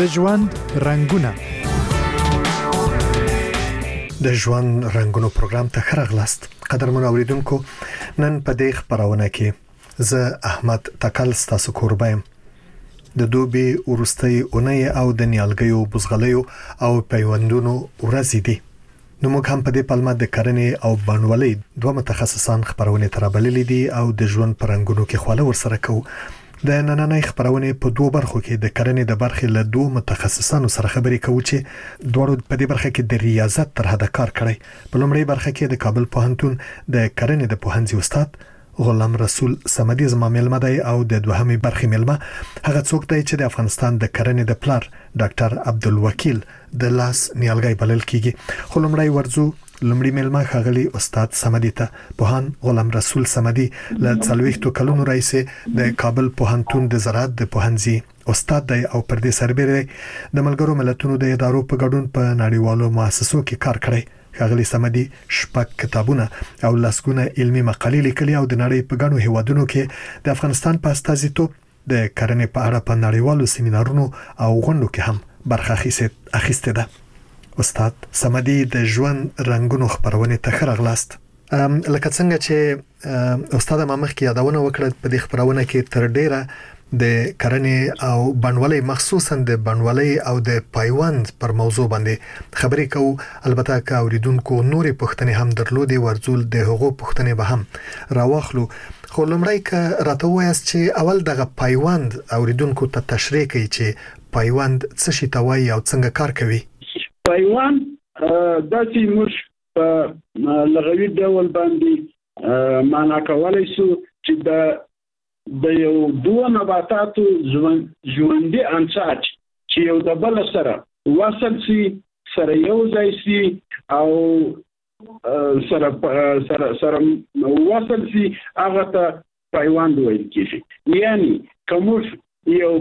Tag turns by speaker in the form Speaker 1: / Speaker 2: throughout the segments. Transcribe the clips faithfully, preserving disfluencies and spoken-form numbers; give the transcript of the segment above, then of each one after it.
Speaker 1: د ژوند رنگونه
Speaker 2: د ژوند رنگونو پروګرام ته ښه راغلاست. قدرمن اوریدونکو، نن په دې خبرونه کې زه احمد تکل ستاسو کوربایم. د دوبي ورستۍ اونۍ او د نیالګیو بوزغلیو او پیوندونو ورځې دي. نو موږ هم په دې پلمه د کرنې او بڼوالۍ دوه متخصصان خبرونه ترابللې دي او د ژوند پرنګونو کې خواله ورسره کوو. د نننۍ خبرونه په دوه برخو کې د کرنې د برخې له دوه متخصصانو سره خبرې کوو چې دواړو په دې برخه کې د ریاضت تر حده کار کړی. په لومړی برخه کې د کابل پوهنتون د کرنې د پوهنځي استاد غلام رسول صمدي زما مېلمه دی او د دوهمې برخې مېلمه هغه څوک دی چې د افغانستان د کرنې د پلار ډاکټر عبدالوکیل د لاس نیالګی بلل کیږي. خو لومړی ورځو لومړی مېلمه ښاغلی استاد صمدي ته. پوهان غلام رسول صمدي له څلوېښتو کلونو راهیسې د کابل پوهنتون د زراعت د پوهنځي استاد دی او پر دې سربېره د ملګرو ملتونو د ادارو په ګډون په نړیوالو مؤسسو کې کار کړی. ښاغلی صمدي شپږ کتابونه او لسګونه علمي مقالې لیکلي او د نړۍ په ګڼو هیوادونو کې د افغانستان په استازیتوب د کرنې په اړه په نړیوالو سیمینارونو او غونډو کې هم برخه اخیستې ده. استاد صمدي د ژوند رنگونو خبرونه ته ښه راغلاست. لکه څنګه چې استاد مامخ کې یادونه وکړه، په دې خبرونه کې تر ډیره د کرنې او بڼوالۍ مخصوصا د بڼوالۍ او د پیوند پر موضوع باندې خبرې کوو. البته که اوریدونکو نورې پوښتنې هم درلودي ورزول د هغو پوښتنې به هم راوخلو. خو لومړی که راته وایاست چې اول دغه پیوند اوریدونکو ته تشریح کوي چې پیوند څه شي ته وایي او څنګه کار کوي.
Speaker 3: پیوند داسې موږ په لغوي ډول باندې معنا کولای شو چې د د یو دوه نباتاتو ژوند ژوندۍ عنصر چې یو د بل سره وصل شي، سره یو ځای شي او سره سره سره وصل شي، هغه ته پیوند ویل کېږي. یعنی کوم یو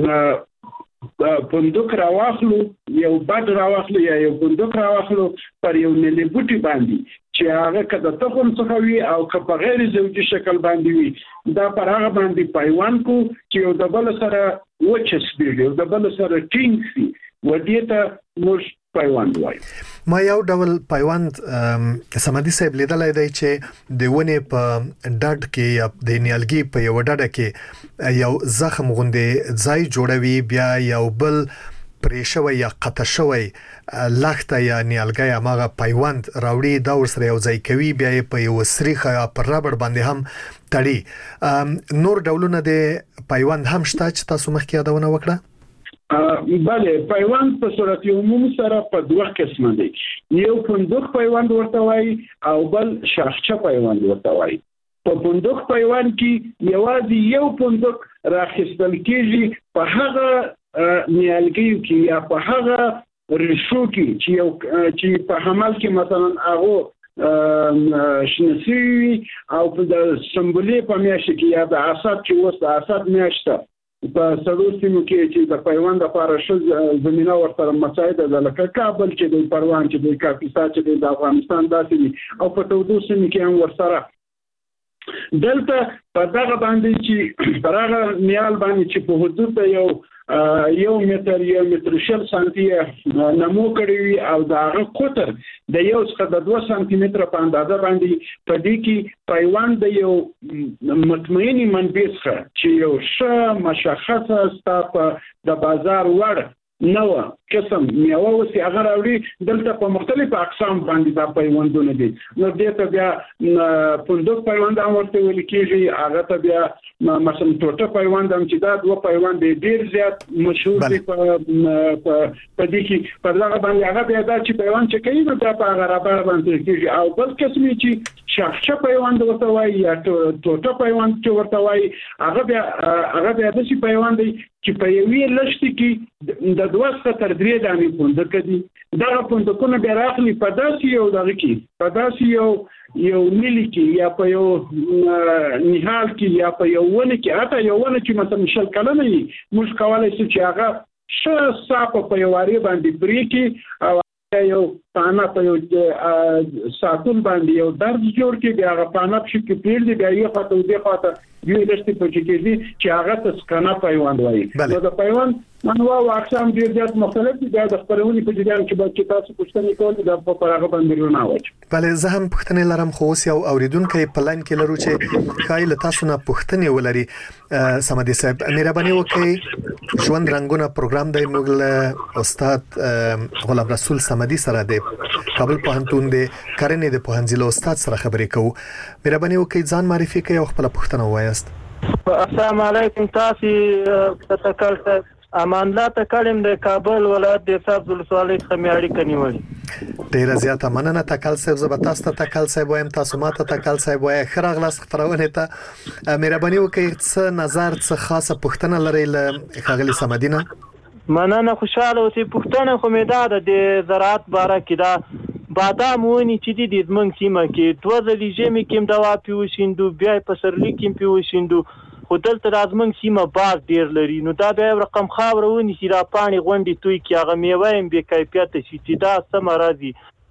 Speaker 3: پوندوک راواخلو، یو بد راواخلو یا یو پوندوک راواخلو پر یو نلي بوټي باندې چې هغه کده تخم څخه وي او که په غیر زوجي شکل باندې وي، دا پر هغه باندې پیوند کو چې یو د بل سره وچسپېږي، یو د بل سره ټینګ شي، و دې ته موږ پیوند وایو.
Speaker 2: ما یو ډول پیوند صمدي صاحب لیدلای دی چې د ونې په ډډ کې یا د نیالګي په یو ډډه کې یو زخم غوندې ځای جوړوي، بیا یو بل پرېشوي یا قطع شوی لخته یا نیالګي هغه پیوند راوړي، دا ورسره یو ځای کوي، بیا یې په یو سریخه یا پر ربړ باندې هم تړي. نور ډولونه د پیوند هم شته چې تاسو مخکې یادونه وکړه؟
Speaker 3: بله، پیوند په صورت عموم سره په دوه قسمه دي. یو پوندوک پیوند ورته وایي او بل شاخچه پیوند ورته وایي. په پوندوک پیوند کې یوازې یو پوندوک راخیستل کېږي په هغه نیالګیو کې یا په هغه ریشو کې چې یو چې په حمل کې مثلا هغه شنسي او په د سمبولې په میاشت کې یا د اسد چې اوس د اسد میاشت په سړو سیمو کې چې د پیوند لپاره ښه زمینه ورسره مساعده ده، لکه کابل چې د پروان چې د کاپیسا چې د افغانستان داسې دي او په تودو سیمو کې هم ورسره دلته په دغه باندې چې پر هغه نیال باندې چې په حدود د یو یو متر یو متر شل سانتي نمو کړی وي او د هغه قطر د یو څخه د دوه سانتي متر په اندازه باندې په دې کې پیوند د یو مطمئنې منبع څخه چې یو ښه مشخصه ستا په د بازار وړ نو قسم میوه وسی هغه راوړي. دلته په مختلفو اقسام باندې دا پیوندونه دي. نو دې ته بیا پوندوک پیوند هم ورته ویل کېږي، هغه ته بیا مثلا ټوټه پیوند هم چې دا دوه پیوند ډېر زیات مشهور دي په په دې کې. په دغه باندې هغه بیا دا چې پیوند چې کوي نو دا په هغه رابطه باندې کېږي. او بل قسم چې شاخچه پیوند ورته وایي یا ټوټه پیوند چې ورته وایي، هغه بیا هغه بیا داسې پیوند دی چې په یوې لښتې کې د دوه څخه تر درې دانې پوندک دي. دغه پوندکونه بیا راخلي په داسې یو دغه کې په داسې یو یو نیلي کې یا په یو نهال کې یا په یو ونه کې، حتی یو ونه چې مثلا شل کلنه وي، موږ کولی شو چې هغه ښه صافه په یو وارې باندې پرې کړي او یو پانه په یو ساتون باندې یو درز جوړ کړي، بیا هغه پانه پشي کې پرېږدي، بیا یې خواته دې خواته یو لسته پکې کېږي چې هغه ته سکانه پیوند وایي. نو د پیوند انواع او اقسام ډېر زیات مختلف دي. د خبرونې په جریان کې به تاسو پوښتنه کول د په هغه باندې نه واچ.
Speaker 2: بلې زه هم پوښتنه لرم خو اوس یو اوریدونکو په لاین کې لرو چې خایل تاسو نه پوښتنه ولري. سمدي صاحب مهرباني وکړئ ژوند رنگونه پروګرام د موږ استاد غلام رسول سمدي سره د کابل پوهنتون د کرنې د پوهنځي له استاد سره خبرې کوو. مهرباني وکړئ ځان معرفي کړئ او خپل پوښتنه ووایاست.
Speaker 1: السلام علیکم. تاسو تکل امان الله تکلم د کابل ولایت د صاحب ولسوالۍ خمیاړي کنيول.
Speaker 2: ډیر زیاته مننه تکل صاحب. زبتاسته تکل صاحب وایم تاسو ماته تکل صاحب وای خراغلاس خبرونه ته مهرباني وکړئ څه نظر څه خاصه پوښتنه لرئ له خاغلی سمدینه.
Speaker 1: مننه خوشاله اوسې. پوښتنه خو مې ده د زراعت باره کې دا بادام ونی چې دي د زمنګ سیمه کې دوه ځلې ژمي کې دوا پیوښیندو بیا په سرلی کې پیوښیندو خو دلته د زمنګ سیمه باغ ډیر لري. نو دا به رقم خاور ونی چې را پانی غونډي توي کې هغه میوه هم به کیفیت شي چې دا سم راځي.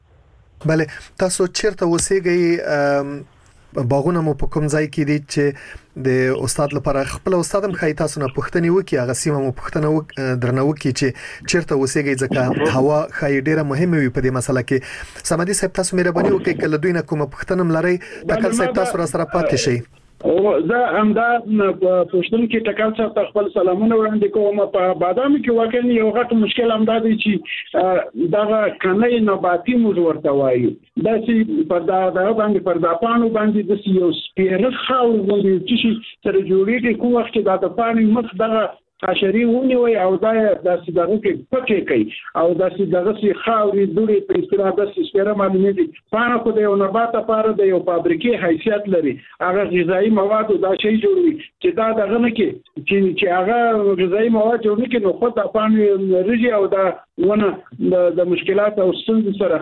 Speaker 2: بله تاسو چیرته اوسېږئ؟ باغونه مو په کوم ځای کې دي چې د استاد لپاره خپل استاد هم خای تاسو نه پوښتنه وکي هغه سیمه مو پوښتنه درنه وکي چې چیرته اوسېږئ ځکه هوا خای ډیره مهمه وي په دې مسله کې. سمدي صاحب تاسو مهرباني وکړئ کله دوی نه کومه پوښتنه لرئ تکل صاحب تاسو را سره پاتې شئ.
Speaker 3: او زه همدا پوښتنه کې ټکل څخه خپل سلامونه وړاندې کوم. په بادام کې واقعا یو غټ مشکل هم دا دی چې دا کنه نباتي موږ ورته وایو. دا چې پر دا د باندې پر دا پانو باندې د یو سپیره خاور باندې چې سره جوړیږي کوم وخت دا د پانی مخ دغه حشري ونی وي او دا د سیدغه کې پکې کوي او د سیدغه سي خاوري دوړي په اصطلاح د سپیره باندې دي. پانه خو د یو نبات لپاره د یو فابریکې حیثیت لري. هغه غذایی مواد دا شی جوړوي چې دا دغه نه کې چې چې هغه غذایی مواد جوړوي کې نو خو د پانه رجي او دا ونه د مشکلات او ستونزې سره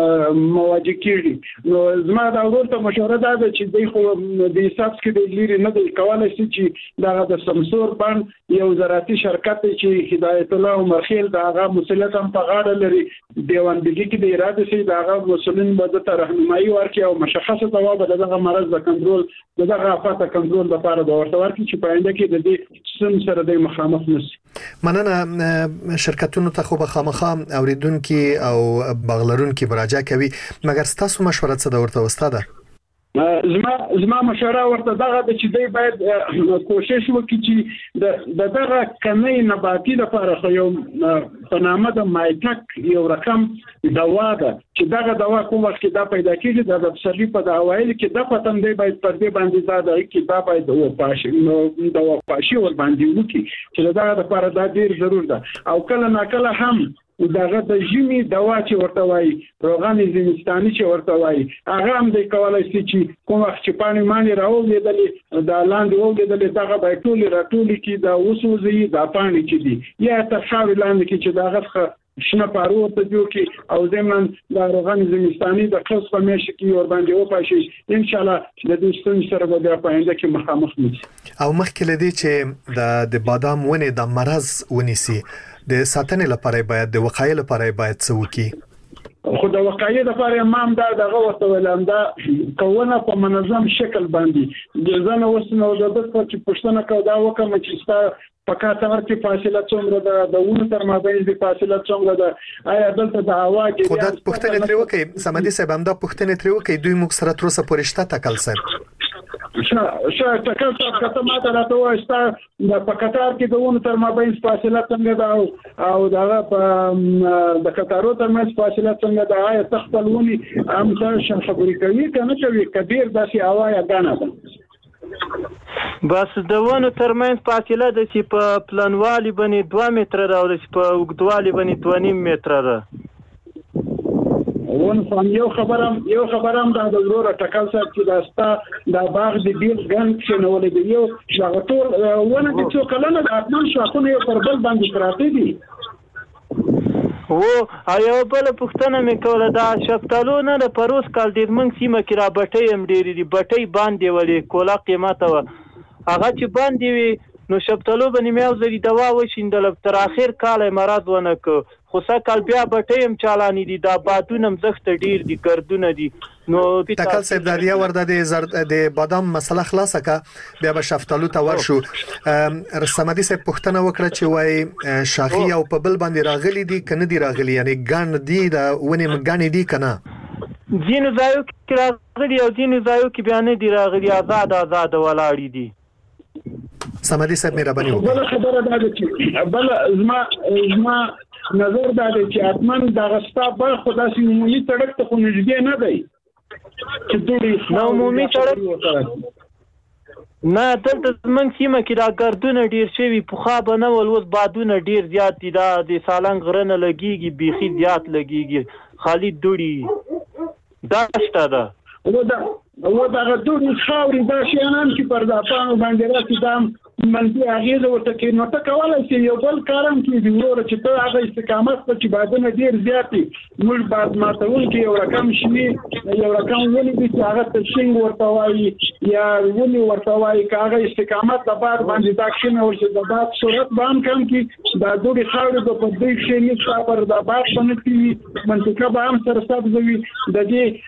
Speaker 3: مواجه کیږي. نو زما دا ورته مشوره ده چې دوی خو د حساب کې د لري نه دی کولای شي چې دا د سمسور بان یو زراعتي شرکت چې هدایت الله عمر خیل دا هغه مسؤلیت هم په غاړه لري. دیوندګي کې د اراده سي دا هغه مسولین به ته راهنمایي ورکړي او مشخصه ځواب دغه مرض د کنټرول دغه افات کنټرول لپاره د ورته ورکړي چې په انده کې د دې سم سره د مخامخ نشي.
Speaker 2: مننه. شرکتونو ته خو خامخا اوریدونکو او بغلرونکو مراجعه کوي مګر تاسو مشوره څه د ورته استاده؟
Speaker 3: زما زما مشوره ورته دغه چې دوی باید کوشش وکړي چې د دغه کمی نباتي لپاره خو یو په نامه د مایټک یو رقم دوا ده چې دغه دوا کوم وخت دا پیدا کیږي د پسرلی په اوایل کې د پتن دی باید پر دې باندې دا د کې دا باید او پاشي نو دا پاشي ور باندې وکړي چې دغه لپاره دا ډیر ضرور ده. او کله ناکله هم دغه د ژمي دوا چې ورته وایي روغان زمستاني چې ورته وایي هغه هم د کولای شي چې کوم وخت چې پانی مانی راوړي د لاندې وګړي دغه به ټول راټول کی دا وسوځي دا پانی چې دی یا تر خاور لاندې کې چې دغه شنه پارو ته جوړ کی او زمون د روغان زمستاني د خاص په میاشت کې ور باندې وپاشي ان شاء الله د دې ستونزې سره به په آینده کې مخامخ نشي.
Speaker 2: او مخکې لدی چې د د بادام ونې د مرز ونیسي د ساتنې لپاره باید د وقایې لپاره باید څه وکړي؟
Speaker 3: خو د وقایې لپاره امام دا دغه وته ولهم دا کوونه په منظم شکل باندې د ځنه وسنه او د دغه چې پښتنه کو دا وکم چې ستا په کاته ورته فاصله څومره ده د ونه تر مابین د فاصله څومره ده آیا دلته د هوا کې
Speaker 2: خو دا پښتنه تر وکي سمدي صاحب هم دا پښتنه تر وکي دوی موږ سره تر اوسه پرشته تکل صاحب
Speaker 3: شا شا تکل صاحب کته ماته راته واستا د پکاتار کې د ونه تر مابین فاصله څنګه ده او دا په د کتارو تر مابین فاصله څنګه ده آیا تخپلونی هم څه خبرې کوي کنه چې کبیر داسي اوایا غاڼه ده
Speaker 1: بس د ونه ترمنځ فاصله د چې په پلانوالي باندې دوه متره ده او د په اوږدوالي باندې دوه نیم متره ده.
Speaker 3: ون فهم یو خبرم یو خبرم دا د ضرورت ټکل صاحب چې داستا د باغ د بیل ګن چې نو ولې دی یو شغتور ونه د څو کلنه د اتمن شاخونه یو پر بل باندې پراته دي.
Speaker 1: او ایو بل پښتنه مې کوله دا شفتالو نه د پروس کال د من سیمه کې را بټي هم ډېری دي بټي باندې ولې کولا قیمته و هغه چې باندې وي نو شفتالو باندې مې یو ځلې دوا وشیندله تر اخر کال یې مرض ونه کړ خو سږکال بیا بټۍ هم چالانې دي دا بادونه مځخته ډېر دي ګردونه دي نو
Speaker 2: تکل صاحب د دې ورده د زرد د بادام مسله خلاصه کا بیا به شفتالو ته ورشو رسمدي صاحب پوښتنه وکړه چې وای شاخي او په بل باندې راغلي دي کنه دي راغلي یعنی ګان دي د ونې مګانی دي کنه
Speaker 1: ځینو ځایو کې راغلي او ځینو ځایو کې بیا نه دي راغلي آزاد آزاد ولاړې دي
Speaker 2: سمدي صاحب مهرباني وکړئ
Speaker 3: بل خبره دا ده چې بل زما زما نظر دا دی چې اتمن د غستا بل خداسي عمومي سړک ته خو نږدې نه دی چې دوی
Speaker 1: نو عمومي سړک نه دلته زمونږ سیمه کې دا ګردونه ډېر شوي پخوا به نه ول اوس بادونه ډېر زیات دي دا د سالنګ غره نه لګېږي بیخي زیات لګېږي خالي دوړي دا شته ده
Speaker 3: و دا و دا دوړي خاورې دا شیانان چې پر دافانو باندې راځي دا منځي اغیزه ورته کې نو ته کولای شي یو بل کارم کې دی ورته چې ته هغه استقامت په چې بادونه ډیر زیاتی موږ بعد ماتول کې یو رقم شي یو رقم ونی دي چې هغه تشنګ ورته وایي یا ونی ورته وایي هغه استقامت د باد باندې داښنه ورته د باد صورت باندې کم کې دا دوی خاورې د په دې شي نه صبر د باد باندې کې منطقه به هم سره سبزوي د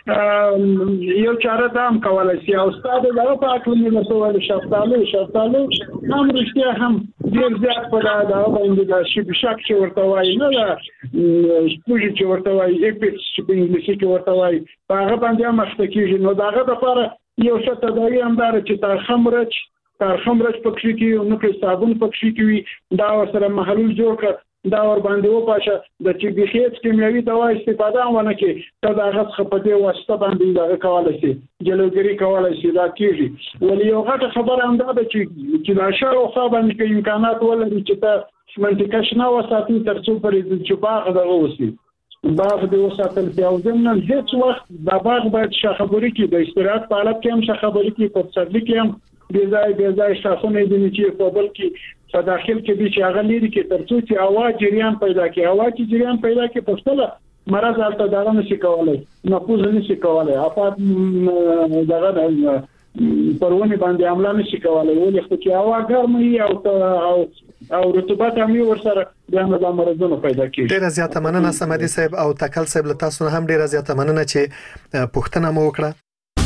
Speaker 3: دې یو چاره دام کولای شي او استاد دغه په اړه موږ څه وایو شفتالو شفتالو هم رښتیا هم ډېر زیات په دا باندې دا شي بشک چې ورته وایي نه دا سپوږی چې ورته وایي اپیکس چې په انګلیسي کې ورته وایي په هغه باندې هم مخته کېږي نو دغه لپاره یو څه تداوی هم داره چې ترخم مرچ ترخم مرچ پکې کې نو کې صابون پکې کې وي دا سره محلول جوړ کړ دا ور باندې و پاشه د چې بخیت کیمیاوي دوا استفاده ونه کې ته دا غږ خپته واسطه باندې دا کولای شي جلوګری کولای شي دا کیږي ولې یو غټه خبره هم ده چې چې دا شر او خو باندې امکانات ولري چې ته منطقه شنه وساتي تر څو پرې چې باغ دغه وسی باغ د وساتل په ځمن هیڅ وخت دا باغ باید شخبري کې د استراحت په حالت کې هم شخبري کې په څرلي کې هم بيځای بيځای شاخونه دي چې په بل کې په داخل کې دي چې هغه لري کې ترڅو چې هوا جریان پیدا کړي هوا چې جریان پیدا کړي په څه مرز حالت دغه نشي کولای نفوذ نشي کولای افات دغه پرونه باندې عمله نشي کولای ولې خو چې هوا ګرمه او او او رطوبت هم ورسره د نظام مرزونه پیدا کیږي
Speaker 2: ډیره زیاته مننه سمدي صاحب او تکل صاحب له تاسو هم ډیره زیاته مننه چې پوښتنه مو وکړه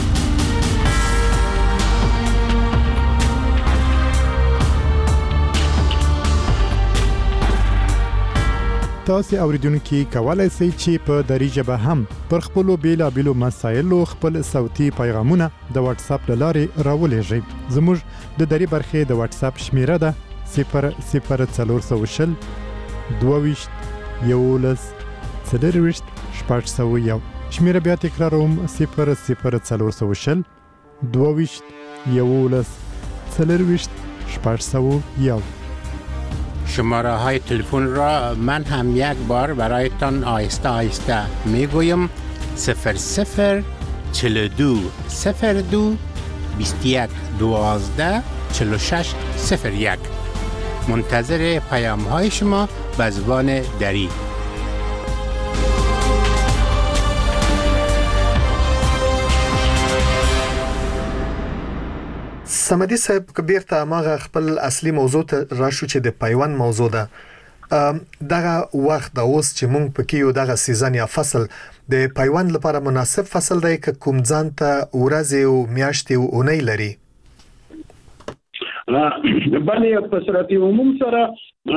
Speaker 4: تاسو اوریدونکو کولای شئ چې په دری ژبه هم پر خپل بیلابېلو مسایلو خپل صوتي پیغامونه د واتس اپ لارې راولېږئ زموږ د دری برخې د واتس اپ شمیره ده صفر صفر څلور شل دوه یولس څلرویشت شپږ سوه یو شمیره بیا تکراروم صفر صفر څلور شل دوه یولس څلرویشت شپږ سوه یو
Speaker 5: شماره های تلفن را من هم یک بار برایتان آهسته آهسته میگویم صفر صفر چهل و دو صفر دو بیست و یک دوازده چهل و شش صفر یک منتظر پیام های شما به زبان دری.
Speaker 2: سمدي صاحب کبیرته ماغه خپل اصلي موضوع ته راشو چې د پیوند موضوع ده دغه وخت د اوس چې مونږ پکې یو دغه سیزن یا فصل د پیوند لپاره مناسب فصل دی که کوم ځان ته ورځې او میاشتې او اونۍ لري
Speaker 3: بلې په صورت عموم سره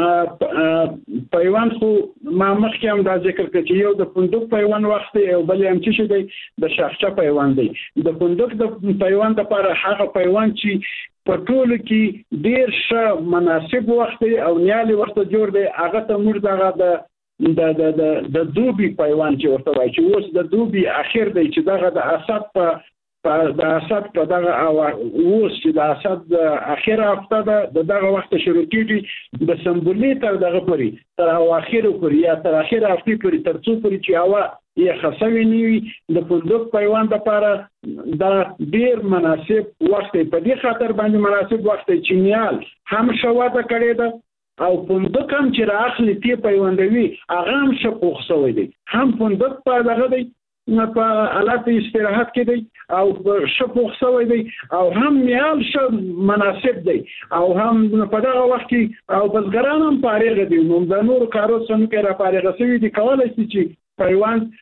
Speaker 3: پیوند خو ما مخکې هم دا ذکر کړ چې یو د فندق پیوند وخت دی او بل هم چې دی د شاخچه پیوند دی د فندق د پیوند لپاره هغه پیوند چې په ټولو کې ډیر ښه مناسب وخت دی او نیالي وخت جوړ دی هغه ته موږ دغه د د د د دوبي پیوند چې ورته وایي چې اوس د دوبي اخر دی چې دغه د اسد په په د اسد په دغه اوس چې د اسد اخر هفته ده دغه وخت شروع کیږي د سمبولي تر دغه پوري تر اواخر پوري یا تر اخر هفته پوري تر څو پوري چې هوا یې خاصوي نیوي د فندق پیوند لپاره دا ډیر مناسب وخت په دې خاطر باندې مناسب وخت چې نیال هم شواده کړي ده او فندق هم چې راخلي تی پیوندوي هغه هم شپوخ سوی دی هم فندق په دغه دی په حالت استراحت کې دی او شپوخ سوی دی او هم میال شو مناسب دی او هم په دغه وخت کې او بزګران هم فارغ دي نو د نور کارو څنګه کې را فارغ شوی دي کولای شي چې پیوند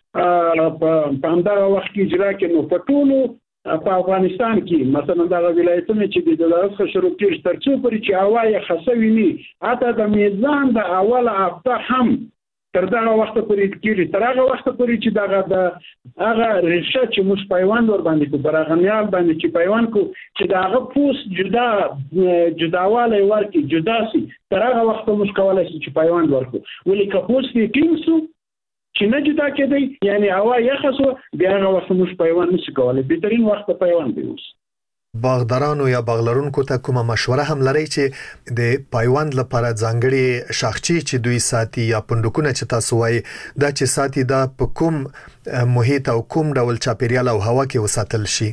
Speaker 3: په همدغه وخت کې اجرا کړي. نو په ټولو په افغانستان کې مثلا د ولایتونو چې د دولت شروع کېږي تر څو پورې چې هوا یې خسوي نه اته د میزان د اول هفته هم تر دغه وخت پورې کېږي تر هغه وخت پورې چې دغه د هغه ریشه چې موږ پیوند ور باندې کو برغنیال باندې چې پیوند کو چې دغه پوس جدا جداواله ورکی جدا سي تر هغه وخت موږ کولای شو چې پیوند ورکو ولې که پوس کې کینسو چې نه جدا کېدی یعنی هوا یخه سو بیا هغه وخت موږ پیوند نشو کولای بهترین وخت پیوند دی. اوس
Speaker 2: باغدارانو یا باغلرونکو ته کومه مشوره هم لري چې د پیوند لپاره ځانګړي شاخچي چې دوی ساتي یا پندوکونه چې تاسو وایي دا چې ساتي دا په کوم محیط او کوم ډول چاپیریال او هوا کې وساتل شي؟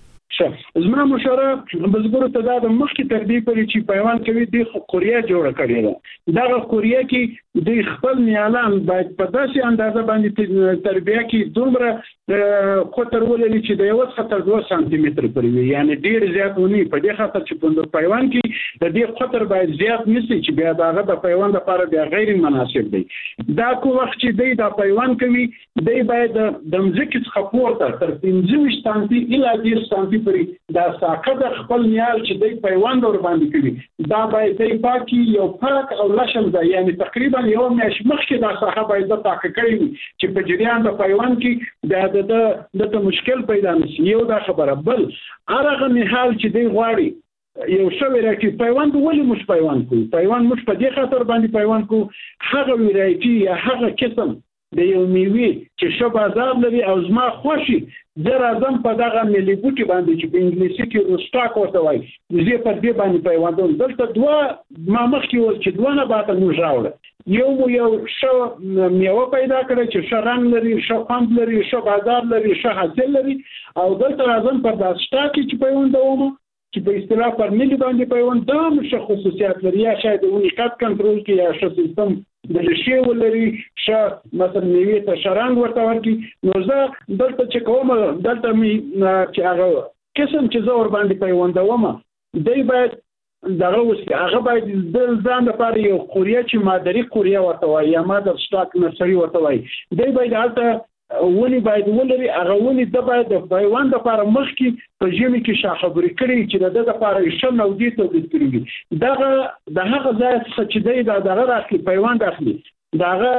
Speaker 3: زما مشوره بزګرو ته دا د مخکې تر دې پورې چې پیوند کوي د قوریه جوړه کړې ده دغه قوریه کې د خپل نیالان باید په داسې اندازه باندې تربیه کې دومره قطر ولري چې د یو خطر دوه سانتي متر پورې وي یعنی ډیر زیات ونی په دې خاطر چې په پیوند کې د دې قطر باید زیات نشي چې بیا دغه د پیوند لپاره بیا غیر مناسب دی. دا کو وخت چې دی د پیوند کوي دی باید د مځکې څخه پورته تر پنځه سانتي الی ډیر سانتي دا ساقه د خپل نیال چې دی پیوند ور باندې کوي دا باید دی پاکي یو پاک او لشم ده یعنی تقریبا یو میاش مخکې دا ساقه باید د پاک کړی چې په جریان د پیوند کې دا د د مشکل پیدا نشي. یو دا خبره بل هغه نهال چې دی غواړي یو شوی راکې پیوند ولې مش پیوند کوي پیوند مش په دې خاطر باندې پیوند کو هغه ویرایټي یا هغه قسم د یو میوه چې شو بازار لري او زما خوشي زه راځم په دغه ملي بوټي باندې چې په انګلیسي کې روسټاک ورته وایي زه په دې باندې پیوندوم دلته دوه ما مخکې ول چې دوه نه باته موږ راوړل یو مو یو شو میوه پیدا کړی چې ښه رنګ لري ښه خوند لري ښه بازار لري ښه حاصل لري او دلته راځم په داسې شټاک چې پیوندوم چې په اصطلاح پر ملي باندې پیوند دا ښه خصوصیات لري یا شاید ونی کات کنټرول کې یا ښه سیستم د لشي ولري ښه مثلا نیوي ته شرنګ ورته ورکی نو زه دلته چې کوم دلته می چې هغه قسم چې زه ور باندې پیوندوم دی باید دغه اوس هغه باید د ځان لپاره یو قوریه چې مادري قوریه ورته وایي یا مادر سټاک نرسري ورته وایي دی باید هلته ونی باید ولري هغه ونی د باید د پیوند لپاره مخکې په ژمي کې شاخبري کړي چې د لپاره ښه نودي تولید کړي دغه د هغه ځای څخه چې دی دغه راخلي پیوند اخلي دغه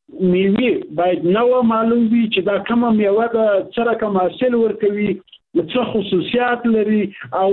Speaker 3: میوه باید نو معلوم وي چې دا کومه میوه د سره کوم حاصل ورکوي څه خصوصیات لري او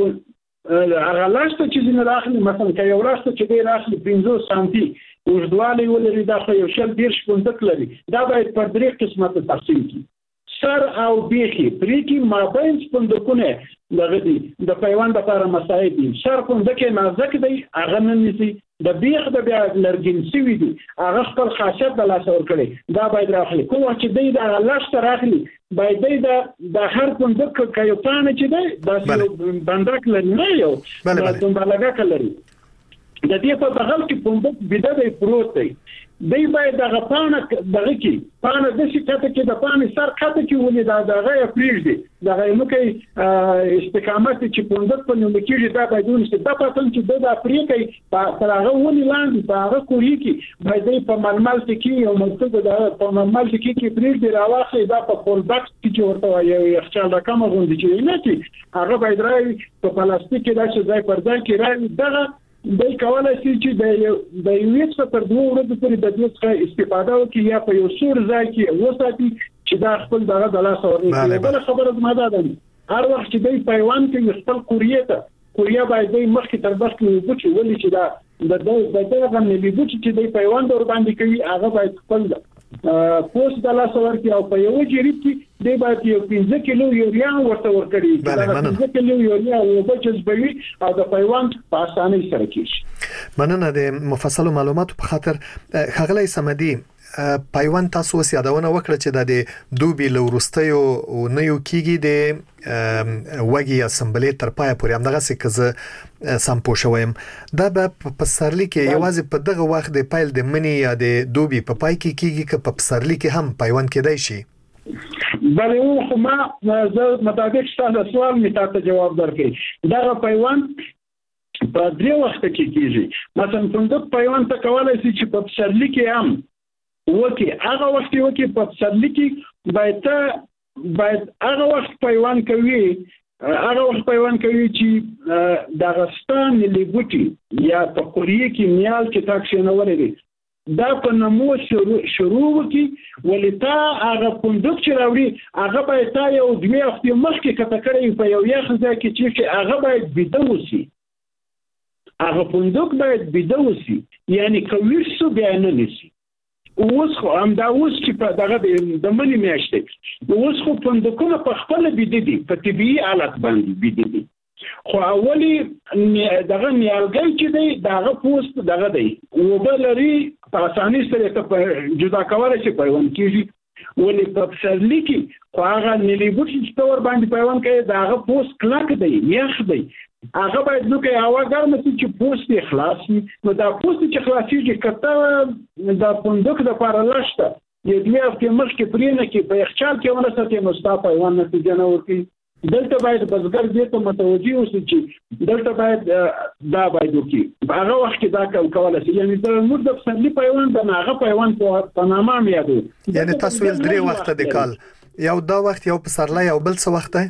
Speaker 3: هغه لاسته چې نه راخلي مثلا که یو لاسته چې دی راخلي پنځه سانتي اوږدوالی ولري دا خو یو شل دېرش پنځه لري دا باید په درې قسمه تقسیم کړي سر او بیخي پریکي مابین پندکونه دغه دي د پیوند لپاره مساعد دي سر پندکه نازک دی هغه نه نسی د بیخ د بیا لرګین سوي دي هغه خپل خاصیت د لاس ور کړي دا باید راخلي کوم چې دی د لاس راخلي باید دی د هر پندک کيو پانه چې دی د بندک لري نه یو د بلګه لري د دې په بغل کې پوندک بيده دی پروت دی دی باید دغه پانه دغه کې پانه د شي کته کې د پانه سر کته کې ولې دا دغه پریږ دی دغه نو کې استقامت چې پوندک په نوم کې دا باید ونشي دا پاتل چې د افریقای په هغه ولې لاندې په هغه کوری کې باید په منمل کې یو منطقه د په منمل کې کې پریږ دی راوخه دا په فولبک کې ورته وایي یخچال رقم غوندي چې نه کې هغه باید راوي په پلاستیک کې دا چې ځای پر ځای کې راوي دغه د کولای شي چې د د یو څه تر دوه ورځې پورې د دې څخه استفاده وکړي یا په یو سور ځای کې وساتي چې دا خپل دغه د لاس اوري بل خبره زما ده هر وخت چې د پیوند کې خپل قوریه ته قوریه باید د مخکې تر بس کې وبچي ولې چې دا د د دغه ملي بوچ چې د پیوند ور باندې کوي هغه باید خپل پوسټ د لاس ورکړي او په یو جریب کې دی باید یو پنځه کیلو یوریا ورته ورکړي دا پنځه کیلو یوریا او بچز بوي او د پیوند په اسانۍ سره کیږي.
Speaker 2: مننه د مفصل معلوماتو په خاطر خغلی سمدي پیوند تاسو یادونه وکړه چې د دوبي لورستیو نه یو کیږي د وګي اسمبلی تر پای پورې همدغه څه کزه سم پوښوم دا په پسرلی کې یوازې په دغه وخت د پایل د منی یا د دوبي په پای کې کیږي که په پسرلی کې هم پیوند کېدای شي؟
Speaker 3: بلې و خو ما زه مطابق ستاسو سوال مې تاسو جواب درکړي دا پیوند په درې وخت کې کیږي مثلا فندق پیوند ته کولای شي چې په پسرلي کې هم وکي هغه وخت وکي په پسرلي کې باید باید هغه وخت پیوند کوي هغه وخت پیوند کوي چې د غستان لیبوټي یا په قوریه کې میال کې تاکسینول دي دا په نمو شروع شروع وکي ولتا هغه فندق چې راوړي هغه باید تا یو دوه هفتې مخکې کته کړی په یو یخ ځای کې چې هغه باید بيده وسی هغه فندق باید بيده وسی یعنی کویر سو بیان نه نسی اوس خو هم دا اوس چې په دغه د منی میاشتې اوس خو فندقونه په خپل بيده دي په طبيعي حالت باندې بيده دي خو اولی دغه نیالګي چې دی دغه پوسټ دغه دی وبلري په اسانۍ سره په جدا کولای شي پیوند کیږي ولې په پسرلي کې خو هغه نیلیبوټ چې تور باندې پیوند کوي دغه پوسټ کلک دی یخ دی هغه باید نو کې هوا ګرمه چې پوسټ خلاص وي نو دا پوسټ چې خلاصيږي کته د فندق د لپاره لشته یو دوه هفتې مخکې پرېنه کې په یخچال کې ورسته نو ستا پیوند نتیجه نه ورکوي دلته باید بزګر دې ته متوجي اوسي چې دلته باید دا باید وکړي هغه وخت کې دا کول کولای شي یعنی د موږ د فصلي پیوند د هغه پیوند په نامه یادو
Speaker 2: یعنی تاسو ول درې وخت د کال یو دا وخت یو پسرلی او بل څه وخت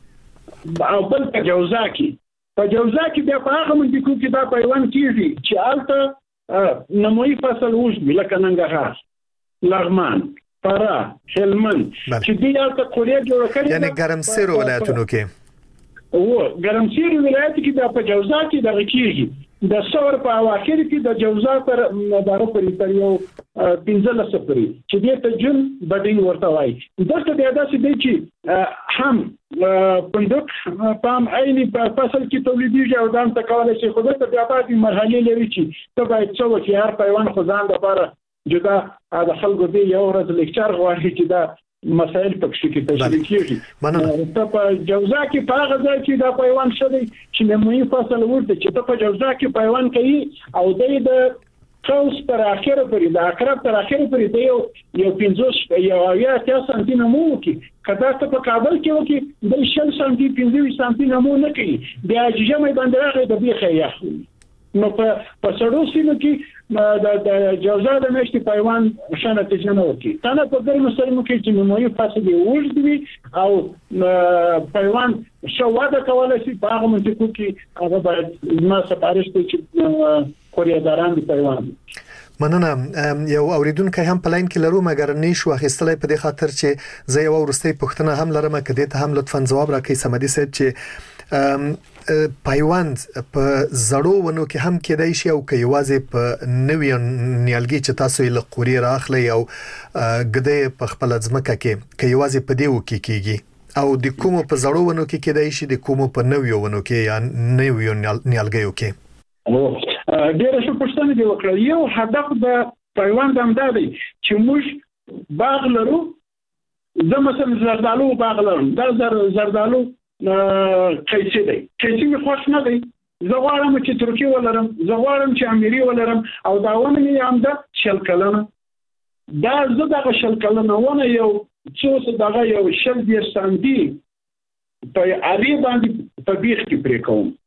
Speaker 2: دی
Speaker 3: او بل په جوزا کې په جوزا کې بیا په هغه منطقو کې دا پیوند کیږي چې البته نموي فصل وژني لکه ننګرهار لغمان فرا هلمند چې دی البته کوریا جوړ کړی
Speaker 2: یعنی ګرمسیر ولایتونو کې
Speaker 3: او ګرمسیر ولایت کې د په جوزا کې د کیږي د څور په اواخر کې د جوزا پر دارو پرې تر یو پنځله سپری چې دې ته جون بدین ورته وای دغه د داسې دی چې هم فندق پام عیني په فصل کې تولیدېږي او دام ته کولای شي خو د بیا په مرحله لري چې ته باید څو چې هر پیوند خدان لپاره جدا د خلکو دی یو ورځ لیکچر غواړي چې دا مسائل پکې کې تشریح کیږي ته په جوزا کې په هغه ځای کې دا پیوند شوی چې نموي فصل ورته چې ته په جوزا کې پیوند کوي او د قوس تر اخره پورې د اقرب تر اخره پورې دی یو یو پنځوس یو یا اتیا سانتي نمو کې کدا ته په کابل کې وکي د شل سانتي پنځوس سانتي نمو نه کوي بیا جمعې باندې راغی د بیخه یا نو په په سړو سیمو کې د د جوزا د مشتي پیوند شنه تجنه نه وکي تنه په ګرمو سیمو کې چې نموي فصل وژدوي او پیوند شو واده کولای شي په هغه منطقو کې هغه باید ما سپارښت کوي چې کوریاداران دی پیوند
Speaker 2: مننه یو اوریدونکو هم په لاین کې لرو مګر نشو اخیستلې په دې خاطر چې زه یو ورستۍ پښتنه هم لرم کده ته هم لطفا جواب راکړئ سمدي صاحب چې پیوند په زړو ونو کې هم کېدای شي او کې یوازې په نوې نیالګي چې تاسو یې لقوري راخلي او ګده په خپل ځمکه کې کې یوازې په دې وکي کېږي او د کوم په زړو ونو کې کېدای شي د کوم په نوې ونو کې یا نوې نیالګیو کې
Speaker 3: او ډېر څه پښتنه دی وکړه یو هدف د پیوند هم دی چې موږ باغ لرو زه مثلا زردالو باغ لرم دا زردالو قیسی دی قیسی می خوش نه دی زه غواړم چې ترکی ولرم زه غواړم چې اميري ولرم او دا ونه مې هم د شل کلنه دا زه دغه شل کلنه ونه یو څو دغه یو شل دیر سانتي په اړې باندې په بیخ کې پرې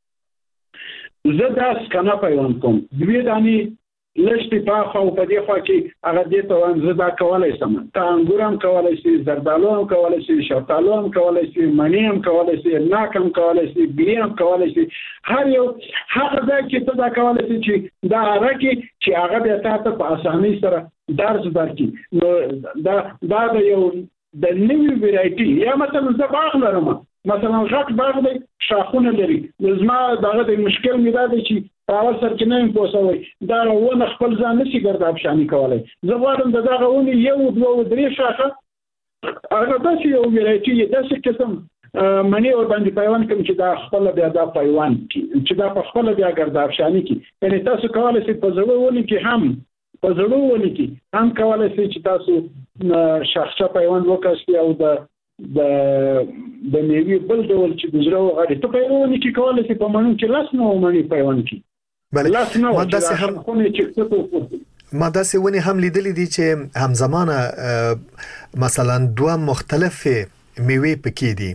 Speaker 3: کوم زه دا سکنه پیوند کوم دوی دانی لشتي په خو په دې خوا کې هغه دې ته وان زدا کولای سم ته انګورم کولای شي زردالو هم کولای شي شفتالو هم کولای شي مڼې هم کولای شي ناک هم کولای شي بیر هم کولای شي هر یو هغه ځای کې ته دا کولای شي چې دا راکې چې هغه به تاسو په اسانۍ سره درس درکې نو دا دا یو د نوې ویرایټي یا مثلا زه باغ لرم مثلا غټ باغ دی شاخونه لري زما دغه د مشکل می دا دی چې پاور سر کې نه پوسوي دا ونه خپل ځان نشي ګرځاب شاني کولای زه غواړم دغه ونه یو دوه درې شاخه هغه داسې یو ویرایټي داسې قسم منی ور باندې پیوند کوم چې دا خپل بیا دا پیوند چې دا په خپل بیا ګرځاب شاني کې یعنی تاسو کولای شئ په زړه ونه کې هم په زړه ونه کې هم کولای شئ چې تاسو شاخچه پیوند وکړئ او د د د میوې بل ډول چې ګزرو غړي ته پیوند کې کولای شي په مانو کې لاس نو مانی پیوند کې
Speaker 2: بله لاس نو
Speaker 3: ماده هم خو نه چې څه
Speaker 2: ما داسې ونې هم لیدلې دي چې همزمانه مثلا دوه مختلفې میوې پکې دي.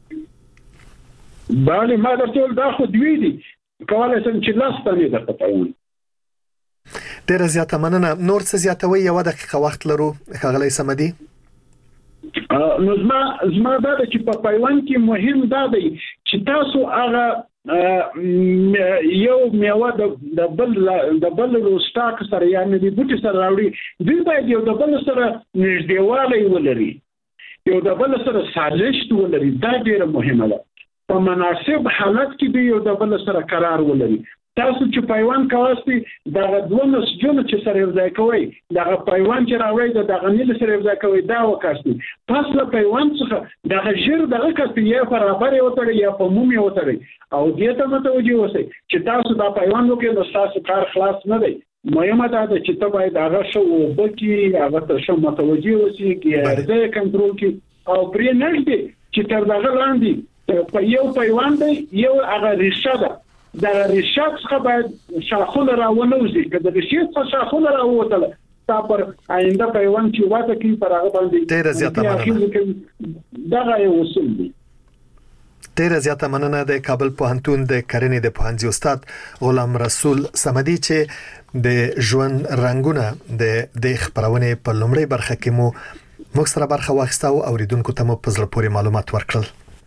Speaker 3: بله ما درته دا خو دوی دي کولای شم چې لاس ته نه درته وایم.
Speaker 2: ډیره زیاته مننه. نور څه زیاتوي؟ یو دقیقه وخت لرو ښاغلی صمدي.
Speaker 3: نو زما زما دا چې په پیوند کې مهم دا دی چې تاسو هغه یو میوه د بل د بل روسټاک سره یعنی د بوټي سره راوړي دوی باید یو د بل سره نږدېوالی ولري، یو د بل سره سازش ولري. دا ډیره مهمه ده. په مناسب حالت کې دوی یو د بل سره قرار ولري. تاسو چې پیوند کوئ دا دوه مسجونه چې سره یو ځای کوي دا پیوند چې راوړي دا غنیل سره یو ځای کوي دا وکاسي پس له پیوند څخه دا ژر دغه کسي یا برابر یو تر یا په مومي وتري او دې ته متوجي اوسئ چې تاسو دا پیوند وکړئ نو تاسو کار خلاص نه دی. مهمه ده چې ته باید هغه شو وبکي هغه ته شو متوجي اوسئ چې دې کنټرول کې او پرې نه دي چې تر دغه لاندې په یو پیوند یو هغه ریشه ده دا ریشات څخه باید شاخونه راونوځي که د ریشات څخه شاخونه راووتل تا پر آینده پیوند چې واته کې پر هغه باندې
Speaker 2: ډېر زیاته مننه.
Speaker 3: دا یو اصول دی.
Speaker 2: ډېر زیاته مننه د کابل پوهنتون د کرنې د پوهنځي استاد غلام رسول صمدي چې د ژوند رنگونه د د خبرونه په لومړی برخه کې مو موږ سره برخه واخیسته او اوریدونکو ته مو په زړه پورې معلومات ورکړل.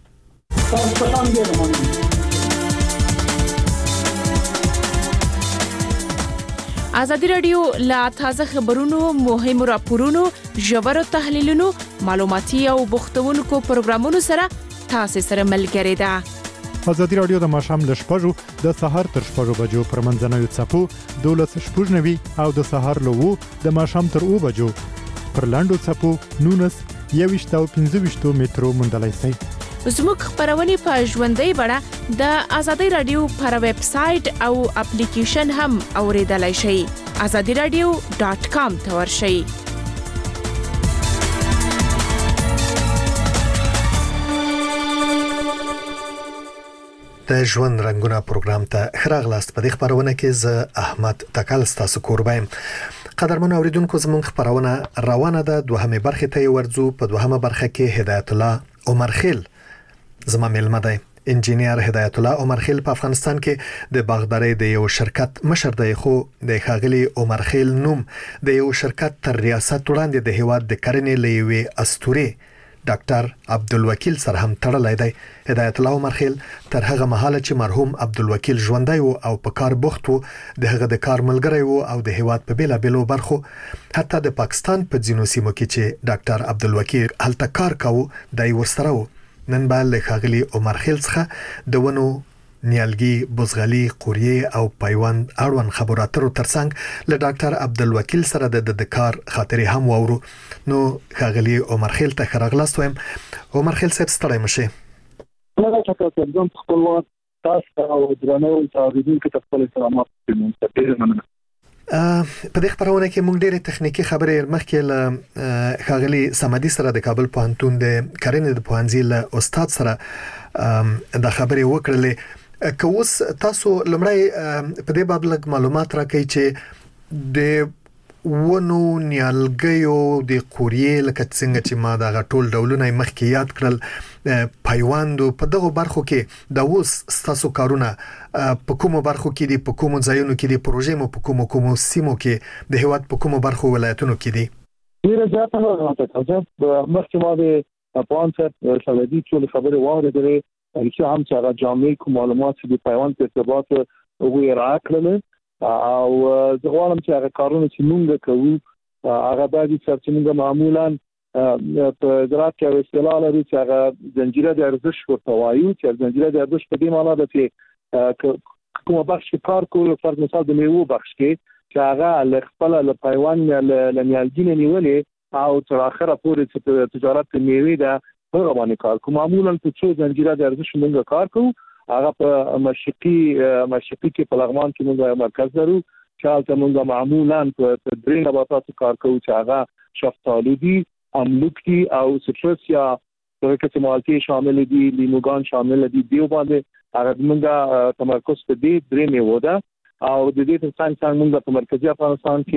Speaker 6: ازادي رادیو لا تازه خبرونو، مهمو راپورونو، ژورو تحلیلونو، معلوماتي او بوختونکو پروګرامونو سره تاسو سره ملګری ده.
Speaker 4: ازادي رادیو د ماښام ل شپږو د سهار تر شپږو بجو پر منځنوي څپو دولس شپږنوي او د سهار له وو د ماښام تر اوو بجو پر لاندو څپو نونس یويشت او پنځه ویشت مترو موندلای شئ.
Speaker 6: زموږ خبرونه په ژوندۍ بڼه د ازادي رادیو پر ویب سټ او اپلیکیشن هم اوریدلای شئ. azadi radio dot com ته ورشئ.
Speaker 2: د ژوند رنگونه پروګرام ته خراغلاست. په دې خبرونه کې زه احمد تکل ستاسو کوربایم. قدرمن اوریدونکو زموږ خبرونه روانه ده. دوهمه برخه ته ورځو. په دوهمه برخه کې هدایت الله عمر خیل زما ملمه دی. انجینیر هدایت الله عمر خیل په افغانستان کې د باغدارۍ د یو شرکت مشر دی، خو د خاغلی عمر خیل نوم د یو شرکت تر ریاست وړاندې د هیواد د کرنې لوی اسطوره ډاکټر عبدالوکیل سره هم تړلای دی. هدایت الله عمر خیل تر هغه مهاله چې مرحوم عبدالوکیل ژوندی وو او په کار بوخت وو د هغه د کار ملګری وو او د هیواد په بیلا بیلو برخو حتی د پاکستان په ځینو سیمو کې چې ډاکټر عبدالوکیل هلته کار کاوه دای ورسره وو. نن به له خاغلی عمر خیل څخه د ونو نیالګي، بوزغلي، قوریه او پیوند اړوند خبراتو ترڅنګ له ډاکټر عبدالوکیل سره د د کار خاطرې هم وورو. نو خاغلی عمر خیل ته خراغلاست وایم. عمر خیل صاحب ستړی مشه.
Speaker 7: هغه چې تاسو د خپلوان تاسو او درنو اوریدونکو ته خپل سلامات وایم.
Speaker 2: په دې خبرونه کې موږ ډېرې تخنیکی خبرې مخکې له خاغلی صمدي سره د کابل پوهنتون د کرنې د پوهنځي له استاد سره د خبرې وکړلې. که اوس تاسو لمړی په دې باب لږ معلومات راکړئ چې د ونو نیالګیو د قوریې لکه څنګه چې ما دا ټول ډولونه مخکې یاد کړل پیوندو په دغه برخو کې د اوس تاسو کارونه په کومو برخو کې دي، په کومو ځایونو کې دي، پروژې مو په کومو کومو سیمو کې د هیواد په کومو برخو ولایتونو کې دي؟
Speaker 7: ډیره زیاته راځي چې مخکې ما د افغان صاحب شاوردي ټول خبره واورېدلې چې هم چې هغه جامع کوم معلومات د پیوند په ارتباط وګورئ راکړل او زه غواړم چې هغه کارونه چې موږ کوو هغه باید چې موږ معمولا په زراعت کې اصطلاح لري چې هغه زنجیره د ارزښت ورته وایو چې زنجیره د ارزښت په دې معنی ده چې کومه بخش کار کوي فرض مثال د میوه بخش کې چې هغه له خپل له پیوند له نیالګي نیولې او تر اخره پورې چې تجارت میوه ده په باندې کار کوي. معمولا په څو زنجیره د ارزښت موږ کار کوو. هغه په مشرقي مشرقي کې په لغمان کې موږ یو مرکز لرو چې هلته موږ معمولا په درې نباتاتو کار کوو چې هغه شفتالو دي، املوک دي او سټرس یا ورکه مالټې شامل دي، لیموګان شامل دي. دیو باندې هغه موږ تمرکز په دې درې میوه ده او د دې ترڅنګ موږ په مرکزی افغانستان کې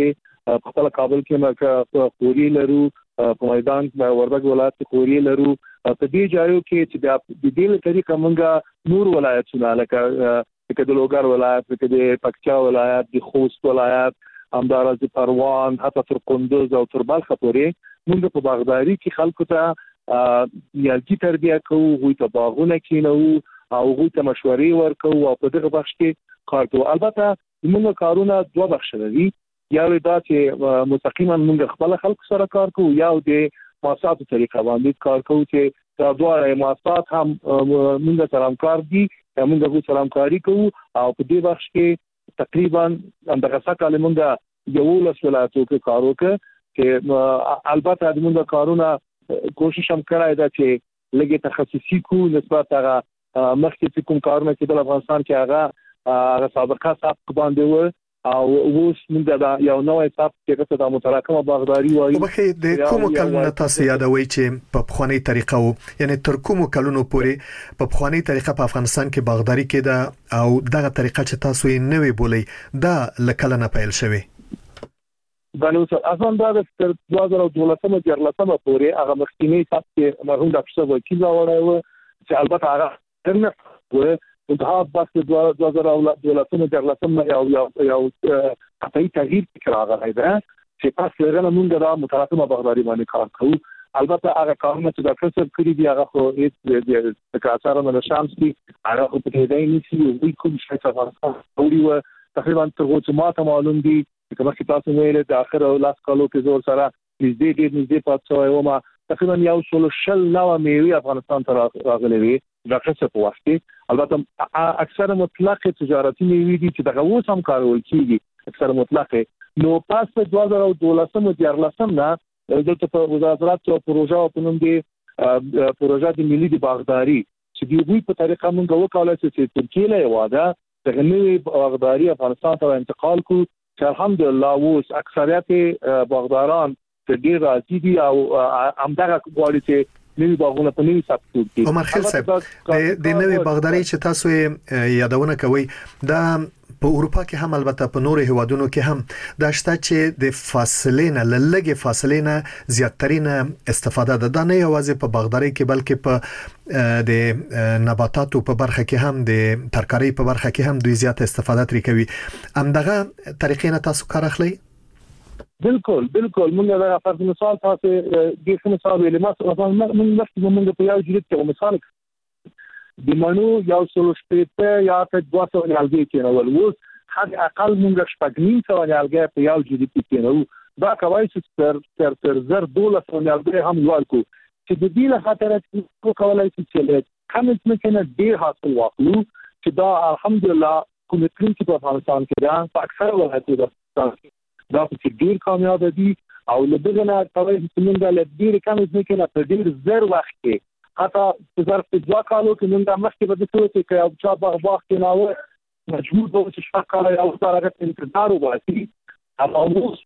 Speaker 7: په خپل کابل کې مکه خوري لرو په میدان وردګ ولایت کې خوري لرو په دې ځایو کې چې د دې لپاره کومه نور ولایتونه لکه لکه د لوګر ولایت لکه د پکتیا ولایت د خوست ولایت همدارس د پروان حتی تر کندوز او تر بلخ پورې موږ په باغداري کې خلکو ته یالګي تربیه کوو غوي ته باغونه کینو او غوي ته مشورې ورکوو او په دغه بخش کې کار کوو. البته موږ کارونه دوه بخش لري، یو دا چې مستقیما موږ خپل خلکو سره کار کوو، یو د مؤسساتو طریقه باندې کار کوو چې دا دوه مؤسسات هم موږ سره همکار دي، موږ غو سره همکاري کوو او په دې بخش کې تقریبا اندغه څه موږ یو لس ولایتو کې کار وکړو چې البته د موږ کارونه کوشش هم کړای دا چې لګي تخصصي کو نسبت هغه مخکې کوم کارونه چې د افغانستان کې هغه هغه سابقه سابق باندې و او اوس موږ دا یو نوې حساب چې د متراکمه باغداري وایي.
Speaker 2: وبخې د کوم کلونو تاسو یادوي چې په بخوانی طریقه وو، یعنی تر کوم کلونو پورې په بخوانی طریقه په افغانستان کې باغداري کېده او دغه طریقه چې تاسو یې نوې بولئ دا لکه نه پیل شوی؟
Speaker 7: بنو اصلا دا د دوه زره او دولسمه جرلسمه پورې هغه مخکینی حساب کې مرحوم ډاکټر صاحب وکیل راوړی و چې البته هغه څنګه و انتها بس دوه زره او دولسمه جرلسمه یو یو یو قطعي تغییر فکر راغلی دی چې پس لرنه موږ دا متراکمه باغداري باندې کار کوو. البته هغه کارونه چې ډاکټر صاحب کړی دی هغه خو هیڅ د کاڅار نه شامس دي، هغه خو په دې نه نشي وي کوم شي چې افغانستان وړي و تقریبا تر اوسه ماته معلوم دي چې کومه چې تاسو ویل د اخر او لاس کالو کې زور سره نږدې ډېر نږدې پاتې و ما تقریبا یو سل شل نو میوي افغانستان ته راغلي وي ډاکټر صاحب واسطه. البته اکثر مطلق تجارتي میوي دي چې دغه اوس هم کارول کیږي اکثر مطلق. نو پاس په دوه زره او دولسم دیارلسم نه دلته په وزارت او پروژه په نوم دی پروژه د ملي د باغداري چې دی وی په طریقه موږ وکاله چې ترکیه له واده د غنی باغداري افغانستان ته انتقال کو چې الحمدلله اوس اکثریت باغداران د ډیر راځي دي او همدغه غواړي چې نوی باغونه په نوی سبت کې.
Speaker 2: عمر خیل صاحب د نوی باغداري چې تاسو یادونه کوي دا په اروپا کې هم البته په نورو هیوادونو کې هم دا شته چې د فاصلې نه لږه فاصلې نه زیاترینه استفاده ده، دا نه یوازې په باغداري کې بلکې په د نباتاتو په برخه کې هم د ترکاري په برخه کې هم دوی زیات استفاده ترې کوي. همدغه طریقې نه تاسو کار اخلئ؟
Speaker 7: بالکل بالکل موږ دا فرض مثال تاسو د څه مثال ویل ما مثلا موږ مخکې موږ په یو جریب کې مثال د منو یو سلو شپېته یا په دوه سوه نیالګي کېنول اوس حد اقل موږ شپږ نیم سوه نیالګي په یو جریب کې کېنو. دا کوي چې تر تر تر زر دولس سوه نیالګي هم لوړ کو چې د دې لپاره چې کولای شي چې کوم څه کنه ډیر حاصل واخلو چې دا الحمدلله کوم څه چې په افغانستان کې دا په اکثر ولایتونو کې دا چې ډیر کامیاب دي او لږه نه کوي چې موږ له ډیر کم څه کنه په ډیر زر وخت کې حتی په ظرف د دوه کالو کې موږ د مخکې به د څه چې یو چا باغ باغ کې ناوه مجبور به چې شپږ کاله یو سره انتظار وباسي اما اوس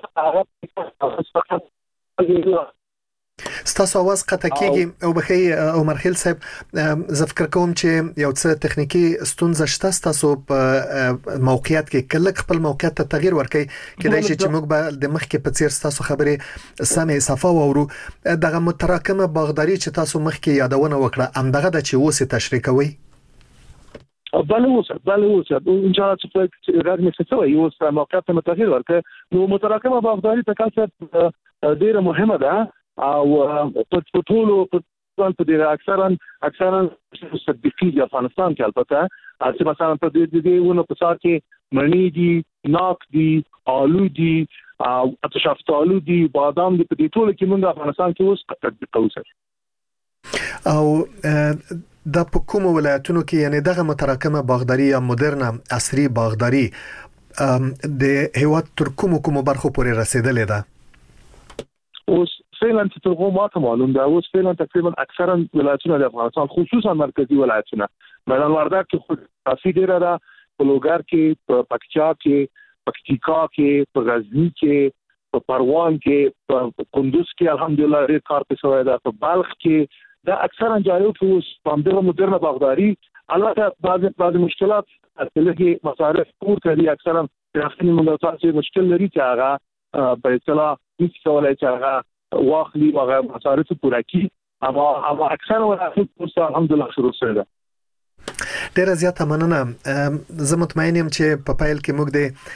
Speaker 7: هغه
Speaker 2: ستاسو आवाज قطع کیږي او بخې عمر خیل صاحب زه فکر کوم چې یو څه تخنیکی ستونزه شته ستاسو په موقعیت کې کله خپل موقعیت ته تغییر ورکړي کله چې موږ به د مخ کې په څیر ستاسو خبرې سمې صفه وورو. دغه متراکمه باغداري چې تاسو مخ کې یادونه وکړه همدغه د چې اوس تشریح کوي؟
Speaker 7: بله اوس بله اوس ان شاء الله چې غیر مسوي یو څه موقعیت ته تغییر ورکړي. نو متراکمه باغداري په کاسه ډیره مهمه ده او په ټولو په ټول په اکثرا اکثرا صدقي د افغانستان کې البته چې مثلا په دې دې ونه په سات کې مڼې دي، ناک دي، آلو دي او اته شفتالو دي، بادام دي، په دې ټول کې موږ افغانستان کې اوس تطبیق کوو.
Speaker 2: او د په کوم ولایتونو کې یعنی دغه متراکمه باغداري یا مدرنه عصري باغداري د هیواد تر کوم کوم برخو پورې رسیدلې ده؟
Speaker 7: اوس فعلا چې تر کومه ماته معلوم ده اوس فعلا تقریبا اکثرا ولایتونه د افغانستان خصوصا مرکزی ولایتونه میدان وردګ کې کافي ډیره ده، په لوګر کې، په پکتیا کې، پکتیکا کې، په غزنی کې، په پروان کې، په کندوز کې الحمدلله ډیر کار په شوی ده، په بلخ کې دا اکثرا جایو کې اوس په دغه مدرنه باغداري البته بعض بعض مشکلات اصلي مصارف کور کوي اکثرا راځي موږ تاسو مشکل لري چې هغه په اصطلاح هیڅ کولای چې هغه واخلي او هغه مصارف پوره کړي اما اما اکثر ولایتونو کې الحمدلله شروع شوی ده.
Speaker 2: ډیره زیاته مننه. زه مطمئن یم چې په پایل کې موږ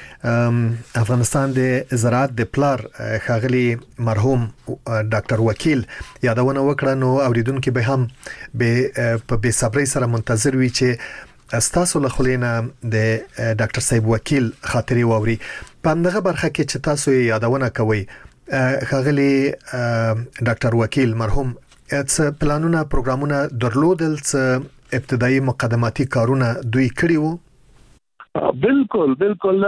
Speaker 2: د افغانستان د زراعت د پلار ښاغلي مرحوم ډاکټر وکیل یادونه وکړه، نو اوریدونکو به هم به په بې صبرۍ سره منتظر وي چې استاسو له خلینا د ډاکټر صاحب وکیل خاطري ووري. په همدغه برخه کې چې تاسو یادونه کوي ښاغلي ډاکټر وکیل مرحوم څه پلانونه پروګرامونه درلودل، څه ابتدایي مقدماتي کارونه دوی کړی وو؟
Speaker 7: بالکل بالکل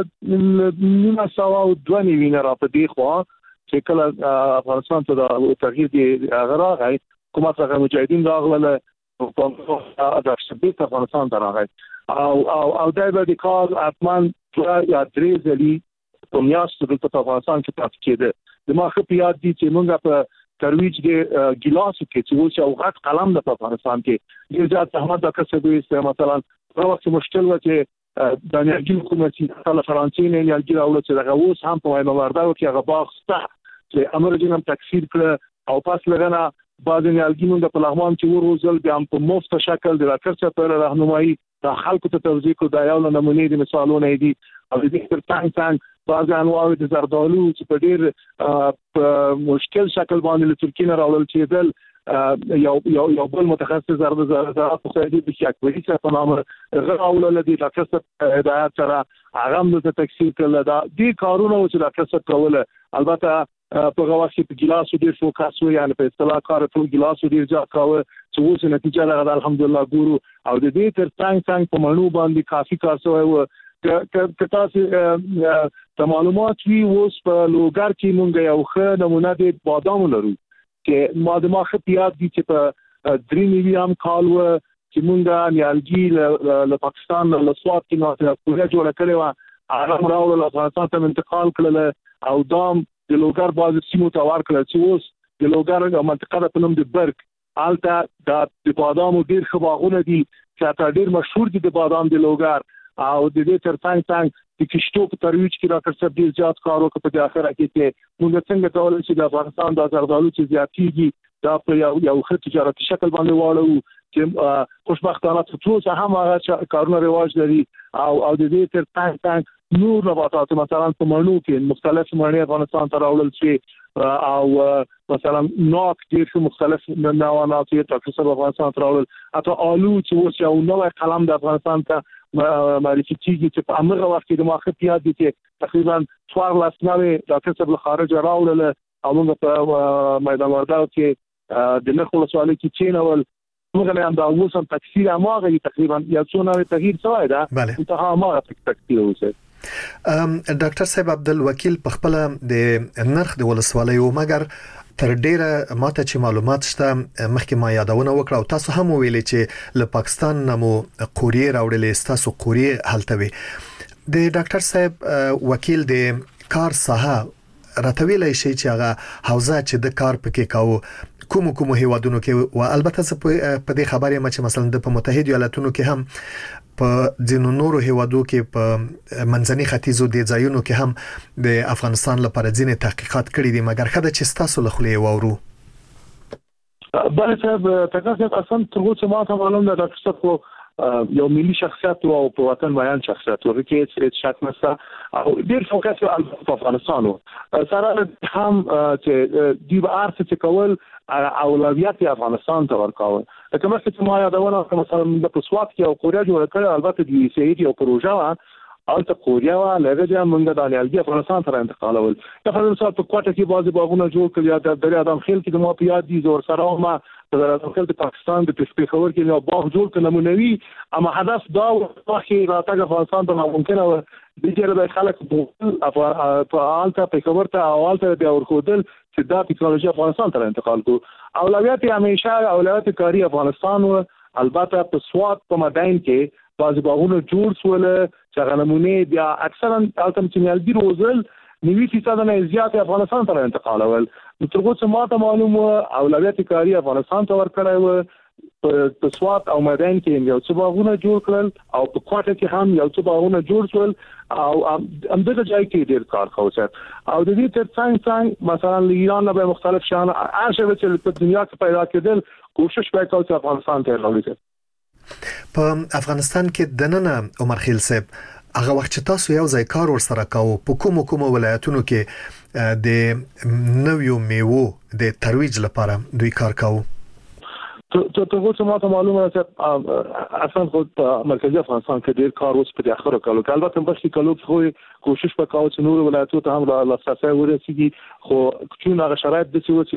Speaker 7: نیمه سوا او دوه نیمه را په دی خو چې کله افغانستان ته د تغییر دی غراغی حکومت هغه مجاهدین راغله په د شبیه افغانستان ته راغی او او او دای به د کال اتمن یا درې ځلی په میاشت د افغانستان کې تاسو کېده د ماخه پیاد دي چې موږ په ترویج د ګلاس کې چې وڅ او غټ قلم د افغانستان کې ډیر زیات زحمت د کسبې است. مثلا په وخت مشکل و چې د انرژي حکومتي د فرانسې نه انرژي راوړل چې دغه اوس هم په مایمارداو کې هغه باغسته چې امریکا هم تکثیر کړ او پاس لګنه بعض انرژي موږ په لغمان کې وروزل بیا په مفت شکل د راکرڅه پر راهنمایي د خلکو ته توضیح کو د یو نمونه د مثالونه دي او د دې تر څنګ څنګه بعض انواع د زردالو چې په ډیر مشکل شکل باندې له ترکیه راوړل کېدل یو یو یو بل متخصص زراعت په سعودي کې اکبري څخه په نامه غراول لدی د کسب هدایت سره هغه هم د تکثیر کړل دا دي کارونه چې د کسب کوله. البته په غواړي چې په ګلاس ډیر فوکس وي یعنی په اصطلاح کار په ګلاس ډیر ځا کاوه چې اوس نتیجه لري الحمدلله ګورو او د دې تر څنګ څنګ په مڼو باندې کافي کار شوی و که تاسو د معلومات وی اوس په لوګر کې مونږ یو ښه نمونه د بادام لرو چې ما د ماخه پیاد دي چې په درې نیوی هم کال و چې مونږه نیالګي له پاکستان له سواد کې نو پوره جوړ کړی و هغه راول له افغانستان ته انتقال کړل او دام د لوګر باز سیمو ته ور کړل چې اوس د لوګر منطقه په نوم د برګ آلته د بادام ډیر خباغونه دي چې ډیر مشهور دي د بادام د لوګر او د دې تر څنګ څنګ د کشتو په ترویج کې راکړل ډیر زیات کار وکړ په اخر کې چې موږ څنګه کولای شو د افغانستان د زردالو چې زیاتېږي دا په یو یو ښه تجارتي شکل باندې واړو چې خوشبختانه ټول هم هغه کارونه رواج لري او او د دې تر څنګ څنګ نور نباتات مثلا په مڼو کې مختلف مڼې افغانستان ته راوړل شي او مثلا نوک ډیر مختلف نوعات یې تاسو افغانستان ته راوړل اته آلو چې اوس یو نوې قلم د افغانستان ته معرفي کیږي چې په امر وخت کې د ماخه پیاد دي چې تقریبا څوار لاس نوې د کسب له خارج راوړل او موږ په میدان ورداو کې د نخل سوالي کې چینول موږ نه هم دا اوس هم تکثیر اماغه تقریبا یا څو نوې تغییر شوی دا انتها اماغه تکثیر اوسه.
Speaker 2: ډاکټر صاحب عبدالوکیل په خپل د نرخ د ولسوالیو مګر تر ډیره ماته چې معلومات شته مخکې ما یادونه وکړه او تاسو هم ویلې چې له پاکستان نمو قوریه راوړلې تاسو قوریه هلته وي د ډاکټر صاحب وکیل د کار ساحه راتویلای شي چې هغه حوزه چې د کار پکې کاوه کوم کوم هیوادونو کې او البته زه په دې خبرې ما چې مثلا د متحده ایالاتونو کې هم په ځینو نورو هیوادو کې په منځني ختیځو د ځایونو کې هم د افغانستان لپاره ځینې تحقیقات کړي دي مګر خدای چې تاسو له خلې وورو
Speaker 7: بل صاحب تاسو اصلا ترغه چې ما ته معلوم ده تاسو یو ملي شخصیت او په وطن بیان شخصیت ورکه چې شک نشته او ډیر فوکس په افغانستان سره هم چې دی بار څه کول اولویت افغانستان ته ورکاوه کومه چې ما یادونه کوم مثلا د پسوات کې او کوریا جوړ کړل البته د سي یو پروژه او ته کوریا لږه موږ د انرژي افغانستان ته انتقالول د فرانسې په کوټه کې بازي باغونه جوړ کړل یا د دریا ادم خیل کې د مو پیاد دي زور سره ما د ادم خیل د پاکستان د پېښور کې یو باغ جوړ کړل نمونوي اما هدف دا و چې راتګ افغانستان ته ممکن و د دې د خلک په حالت پېښور ته اولته د ورخودل چې دا ټکنالوژي افغانستان ته انتقال کو اولویت همیشه اولویت کاری افغانستان و البته په سواد په مدین کې بعض باغونه جوړ شول چې غنمونه بیا اکثرا التم چنیالګي روزل نیوي فیصد نه زیات افغانستان ته انتقالول نو ترغه چې ماته معلوم و اولویت کاری افغانستان ته ورکړای و په سوات او میدان کې یو څه باغونه جوړ کړل او په کوټه کې هم یو څه باغونه جوړ شول او همدغه ځای کې ډیر کار کوي او د دې ترڅنګ څنګه مثلا ایران به مختلف شان عاشه چې په دنیا کې پیدا کېدل کوشش وکړي چې افغانستان ته راوړي.
Speaker 2: په افغانستان کې د نن عمر خیل صاحب هغه وخت چې تاسو یو ځای کار ورسره کاوه په کوم کوم ولایتونو کې د نویو میوو د ترویج لپاره دوی کار کاوه؟
Speaker 7: ته ته خو څه ماته معلومه ده چې اصلا خو په مرکزی افغانستان کې ډیر کار اوس په اخره کالو کې البته بس کالو خو کوشش وکاو چې نور ولایتونو ته هم لاسرسي ورسیږي خو چون هغه شرایط د څه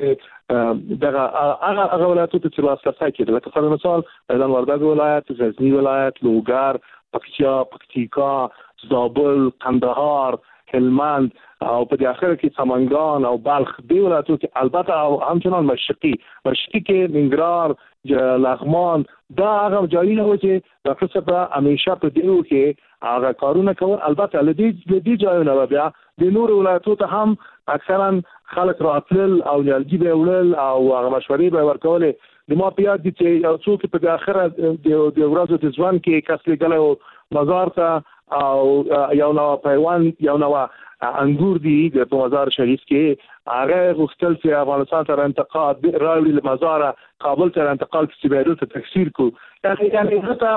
Speaker 7: چې دغه هغه هغه ولایتونو ته لاسرسي کېدل لکه مثلا مثال ایران وردګ ولایت، غزنی ولایت، لوګر، پکتیا، پکتیکا، زابل، قندهار، هلمند او په دې اخر کې سمنګان او بلخ دی ولایتونو کې البته او همچنان مشرقي مشرقي کې ننګرهار، لغمان دا هغه ځایونه و چې د خصوصا همیشه په دیو کې هغه کارونه کوي. البته لدی لدی ځایونه بیا د نور ولایتونو ته هم اکثرا خلک راتل او یالګي به وړل او هغه مشورې به ورکولې. د ما په یاد دي چې یو څوک په د اخره د ورځو د ځوان کې کس لګلو مزار ته او یو نو پیوان یو نو انګور دی د مزار شریف کې هغه غوښتل چې افغانستان ته انتقال راوړي له مزار کابل ته انتقال کې بیرون ته تکثیر کو. یعنی حتی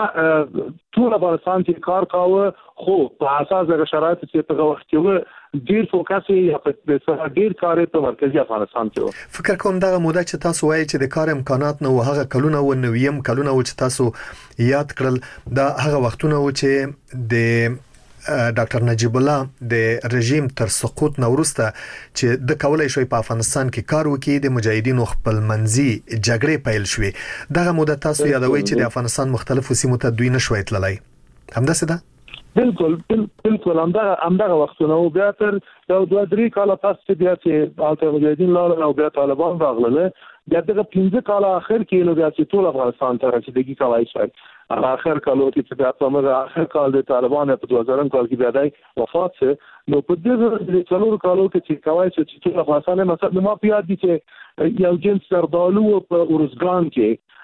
Speaker 7: ټول افغانستان کې کار کاوه خو په اساس د شرایطو چې په وخت کې ډیر فوکس یا په ډیر کار په مرکزی افغانستان کې.
Speaker 2: فکر کوم دغه موده چې تاسو وایي چې د کار امکانات نه هغه کلونه و نویم کلونه و چې تاسو یاد کړل دا هغه وختونه و چې د ډاکټر نجیب الله د رژیم تر سقوط نورسته چې د کولای شوی په افغانستان کې کار وکړي د مجاهدینو خپل منځي جګړې پیل شوې دغه موده تاسو یادوي چې د افغانستان مختلفو سیمو ته دوی نشوي تللی همداسې ده؟
Speaker 7: بالکل بالکل همدغه همدغه وختونه او بیا تر یو دوه درې کاله پس بیا چې الته مجاهدین لاړل او بیا طالبان راغله بیا دغه پنځه کاله اخر کې نو بیا چې ټول افغانستان ته رسیدګي کوي شوی اخر کالو کې چې بیا په اخر کال د طالبان په دوه زره کال کې بیا د وفات سره نو په دې څلور کالو کې چې کوي چې ټول افغانستان مثلا ما په یاد دي چې یو جنس سردالو په اورزګان کې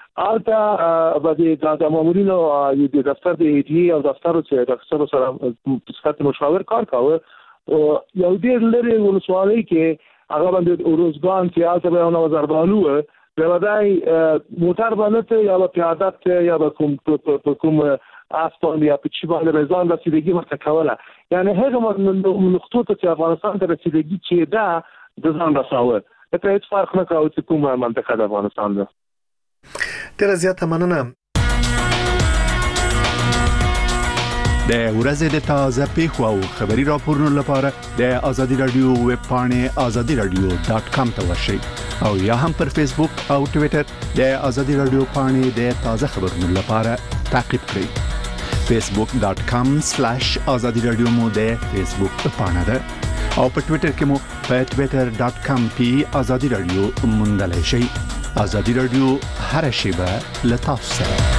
Speaker 7: البته بعد د مامورینو د دفتر د ایډي او دفتر چې د دفتر سره صفت مشاور کار کاوه یو ډیر لري ولسوالۍ کې هغه باندې اورزګان کې البته نو زردالو بلدای موټر باندې یا په عادت یا په کوم په کوم اسپان یا په چی باندې رضان رسیدګي مخته کوله یعنی هغه نقطه چې افغانستان ته رسیدګي چې دا د ځان رساوه ته هیڅ فرق نه کوي چې کومه منطقه د افغانستان ده.
Speaker 2: ډیره زیاته مننه.
Speaker 8: د ورځې د تازه پیښو او خبري راپورونو لپاره د ازادي رادیو ویب پاڼې ازادي رادیو ډاټ کام ته ورشئ او یا هم پر فیسبوک او ټوئیټر د ازادي رادیو پاڼې د تازه خبرونو لپاره تعقیب کړئ. فیسبوک ډاټ کام سلیش ازادي رادیو مو د فیسبوک پاڼه ده او په ټوئیټر کې مو په ټوئیټر ډاټ کام پی ازادي رادیو موندلای شئ. ازادي رادیو هر شیبه له تاسو سره.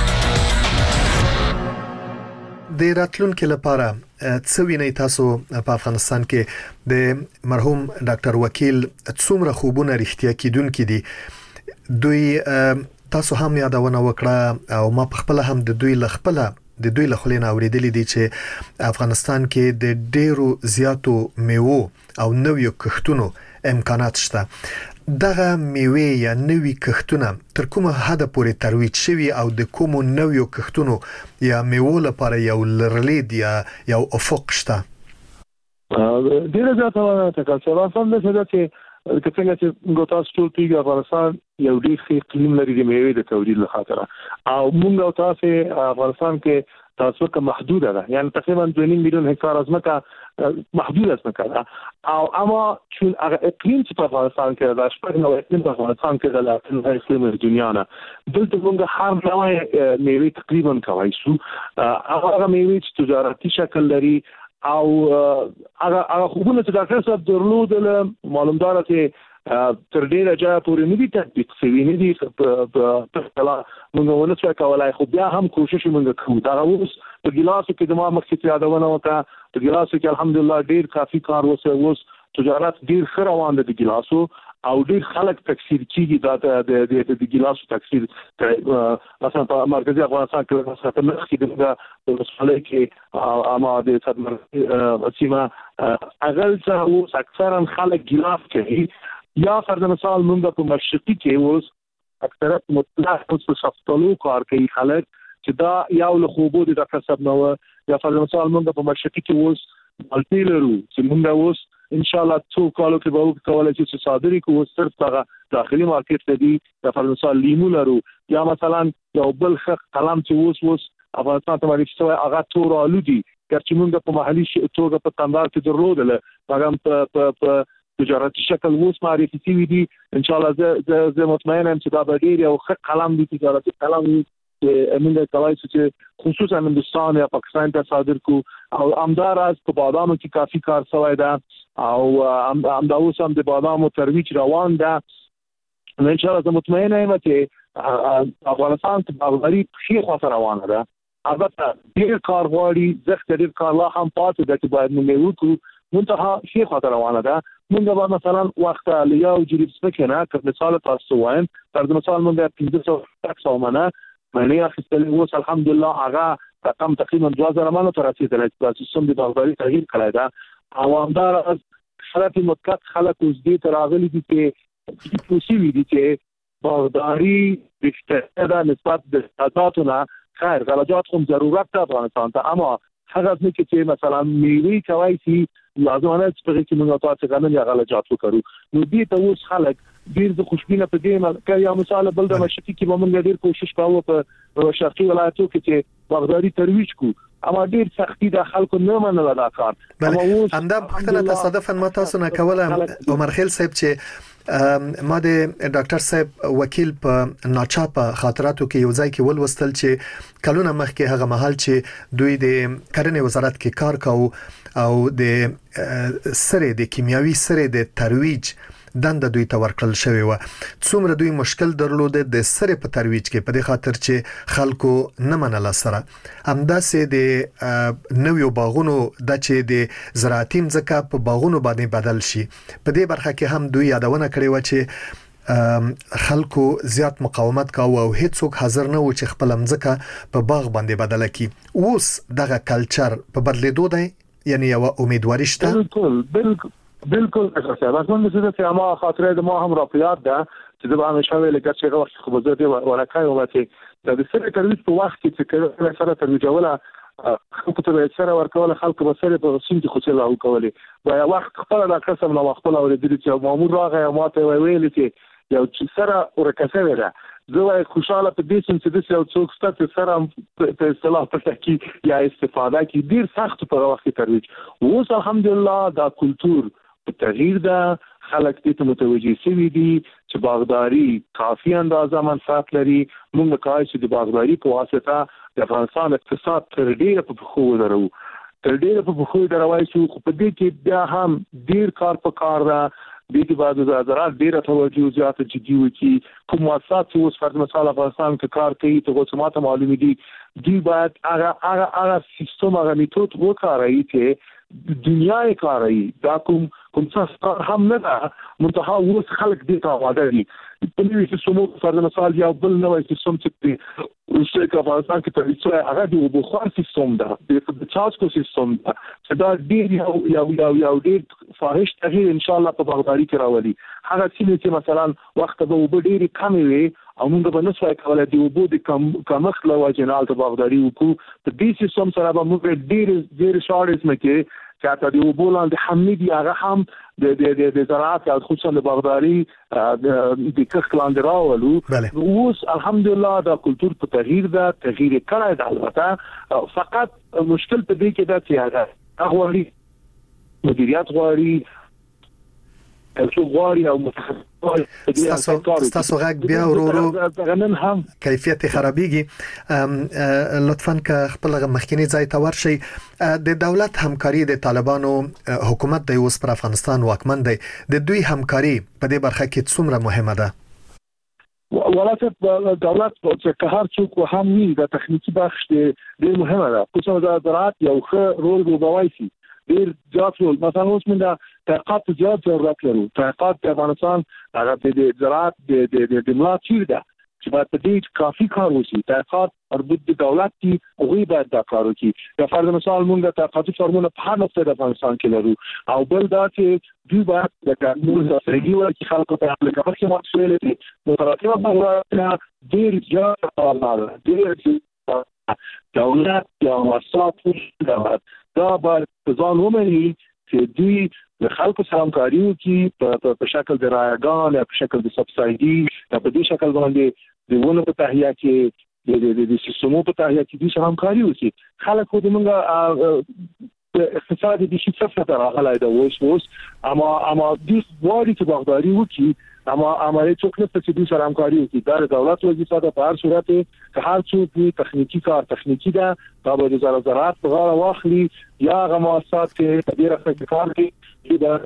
Speaker 2: د راتلونکو لپاره څه وینئ تاسو په افغانستان کې د مرحوم ډاکټر وکیل څومره خوبونه رښتیا کیدونکې دي دوی تاسو هم یادونه وکړه او ما په خپل هم د دوی لخپله د دوی له خلینو اوریدلې دي چې افغانستان کې د ډیرو زیاتو میوو او نویو کښتونو امکانات شته. دغه میوه یا نوی کښتونه تر کومه حد پورې ترویج شوي او د کومو نویو کښتونو یا میوو لپاره یو لرلید یا یو افق شته؟
Speaker 7: ډیره زیاته تکاسه افغانستان د څه چې کله چې ګوتاس ټول پیګ افغانستان یو ډیر ښه اقلیم لري د میوې د تولید لپاره او موږ او تاسو افغانستان کې تاسو که محدوده ده یعنی تقریبا دوه نیم میلیون هکتار ځمکه محدوده ځمکه ده او اما چون هغه اقلیم چې په افغانستان کې د شپږ نو اقلیم په افغانستان کې د لاټن اقلیم د دنیا نه دلته موږ هر نوع میوې تقریبا کوي شو هغه میوې چې تجارتي شکل لري او هغه هغه خوبونه چې ډاکټر صاحب درلودل معلومدار چې تر ډیره جا پورې نه دي تطبیق شوي نه دي په کلا موږ ونڅ کولای خو بیا هم کوشش موږ کوو دا اوس په ګلاسو کې د ما مخکې یادونه وکړه په ګلاسو کې الحمدلله ډیر کافي کار وسه اوس تجارت ډیر ښه روان دي د ګلاسو او ډیر خلک تکثیر کیږي دا د د د ګیلاس تکثیر مثلا په مرکزی افغانستان کې مثلا په مخ کې د مسلې کې اما د صدمر سیمه اغل څه او اکثرا خلک ګیلاس کوي یا فرض مثال موږ په مشرقي کې اوس اکثریت مطلق اوس په شفتالو کار کوي خلک چې دا یو له خوبو د کسب نو یا فرض مثال موږ په مشرقي کې اوس مالټي لرو چې موږ اوس ان شاء الله څو کالو کې به وکولای شو چې صادري کوو صرف هغه داخلي مارکیټ ته دي یا فرض مثال لیمو لرو یا مثلا یو بل خ قلم چې اوس اوس افغانستان ته معرفي شوی هغه تور آلو دي چې موږ په محلي توګه په کندهار کې درلودل هغه په په تجارتي شکل اوس معرفي شوی دي ان شاء الله زه زه مطمئن یم چې دا به ډیر یو ښه قلم دی تجارتي قلم چې موږ کولی شو چې خصوصا هندستان یا پاکستان ته صادر کو او همداراز په بادامو کې کافي کار شوی ده او همدا اوس هم د بادامو ترویج روان ده نو ان شاء الله زه مطمئن یم چې افغانستان ته باغداري ښه خواته روانه ده البته ډیر کار غواړي زخت ډیر کار لا هم پاتې ده چې باید موږ وکړو منتها ښه خواته روانه ده موږ به مثلا وخت لیا او جریب سپکنه که مثال تاسو وایم تر مثال موږ پنځه سوه تاسو منه معنی اخیستل اوس الحمدلله هغه رقم تقریبا دوه زره منو تر رسیدلی چې سیستم د باغداري تغییر کړی ده او همداراز خلک متکت خلک اوس دې ته راغلي دي چې پوسیوي دي چې باغداري رښتیا ده نسبت د اقتصاداتو نه خیر غلجات هم ضرورت ده افغانستان ته اما هغه څه چې مثلا میوې کوي چې لازمانه چې په کې موږ تاسو غنم یا غلجات وکړو نو دې ته اوس خلک ډیر د خوشبینه په دې کې یا مثال بل د مشرقي کې به موږ ډیر کوشش کوو په شرقي ولایتو کې چې باغداري ترویج کو اما ډیر سختي د خلکو نه منل دا کار
Speaker 2: اما اوس همدا پختنه تصادفا ما تاسو نه کوله عمر خیل صاحب چې ما د ډاکټر صاحب وکیل په ناچاپه خاطراتو کې یو ځای کې ولوستل چې کلونه مخکې هغه محل چې دوی د کرنې وزارت کې کار کاوه او د سره د کیمیاوي سره د ترویج دنده دوی ته ورکړل شوی و څومره دوی مشکل درلود د سره په ترویج کې په دې خاطر چې خلکو نه منل سره همداسې د نویو باغونو د چې د زراعتي ځکه په باغونو باندې بدل شي په دې برخه کې هم دوی یادونه کړې و چې خلکو زیات مقاومت کاوه او هیڅوک حاضر نه و چې خپل ځکه په باغ باندې بدل کړي اوس دغه کلچر په بدلیدو دی یعنی یو امیدواري شته
Speaker 7: بالکل بالکل بالکل اساسا راځم چې ما خاطره د ما هم راپیات ده چې د باندې شاوې لکه چې وخت خو بزرګي ورکای او چې د سره ترویج په وخت کې چې سره ترویجوله خلکو ته سره ورکول خلکو به سره په سیم کې خوشاله او کولې بیا وخت خپل د قسم نو خپل اورېدل چې مامور راغی او ماته ویل چې یو چې سره ورکسه ده زه خوشاله په دې چې د یو څوک ستاسو سره په اصطلاح په کې یا استفاده کې ډیر سخت په وخت ترویج اوس الحمدلله دا کلچر په تغییر ده خلک دې ته متوجي شوي دي چې باغداري کافي اندازه منفعت لري موږ کولی چې د باغداري په واسطه د افغانستان اقتصاد تر ډیره په پښو ودرو تر ډیره په پښو دروي شو خو په دې کې بیا هم ډیر کار په کار ده دې کې بعد د زراعت ډیره توجه زیاته جدي وکړي کوم مؤسسات چې اوس فرض مثال افغانستان کې کار کوي ته اوس ماته معلومه دي دی باید هغه هغه هغه سیستم هغه میتود وکړي چې دنیا یې کاروي دا کوم کوم څه هم نه ده منتها اوس خلک دې ته آماده دي په نوي سیستم فرض مثال یو بل نوی سیستم چې اوسه کې افغانستان کې ترویج شوی هغه د بخار سیستم ده د چاسکو سیستم ده چې دا ډېر یو یو یو یو ډېر فاحش تغییر ان شاء الله په باغداري کې راولي هغه چې مثلا وخت به وب ډېر کم وي او موږ به نسوای کولای دی وبو د کم کمخ له وجنال ته باغداري وکړو په دې سیستم سره به موږ ډېر ډېر شاړې سمکه چې د وبو لاندې حمید هغه هم د د د زراعت او خصوصا د باغداري د کښت لاندې راولو اوس الحمدلله دا کلچر په تغییر ده تغییر کړی ده البته فقط مشکل په دې کې ده چې هغه غواړي مدیریت غواړي تاسو غواړي او متخصص
Speaker 2: تاسو غږ بیا ورورو
Speaker 7: هم
Speaker 2: کیفیت خرابېږي لطفاً که خپل مخکینی ځای ته ورشي د دولت همکاري د طالبانو حکومت د اوس پر افغانستان واکمن دی د دوی همکاري په دې برخه کې څومره مهمه ده
Speaker 7: ولکه دولت چې هر څوک هم ني د تخنیکی بخش ډېر مهمه ده خصوصا د زراعت یو ښه رول لوبوي شي ډیر زیات ول مثلا اوس موږ تحقیقات زیات ضرورت لرو تحقیقات د افغانستان هغه د زراعت د د د ملا چیر ده چې باید په دې کافي کار وشي تحقیقات مربوط د دولت کی هغه باید دا کار وکړي د فرض مثال موږ د تحقیقاتي فورمونه په هر نقطه د افغانستان کې لرو او بل دا چې دوی باید د قانون سرګي ورکړي خلکو ته اپلیکابل کې مسؤلیت دي متراتبه بغاوت ډیر زیات کار ډیر دولت یا وسات دولت دا باید ځان ومني چې دوی د خلکو سره همکاري وکړي په شکل د رایګان یا په شکل د سبسایډي یا په دې شکل باندې د ونه په تهیه کې د د د سیستمو په تهیه کې د سره همکاري وکړي خلک خو د موږ اقتصادي د شي څه څه راغلی دا اوس اوس اما اما د واري چې باغداري وکړي اما عملي څوک نه چې د سره همکاري وکړي دا د دولت وظیفه ده په هر صورت کې هر څوک تخنیکی کار تخنیکی ده دا به د زراعت په غاړه واخلي یا هغه مؤسسات کې په ډیره فکر کار کوي چې دا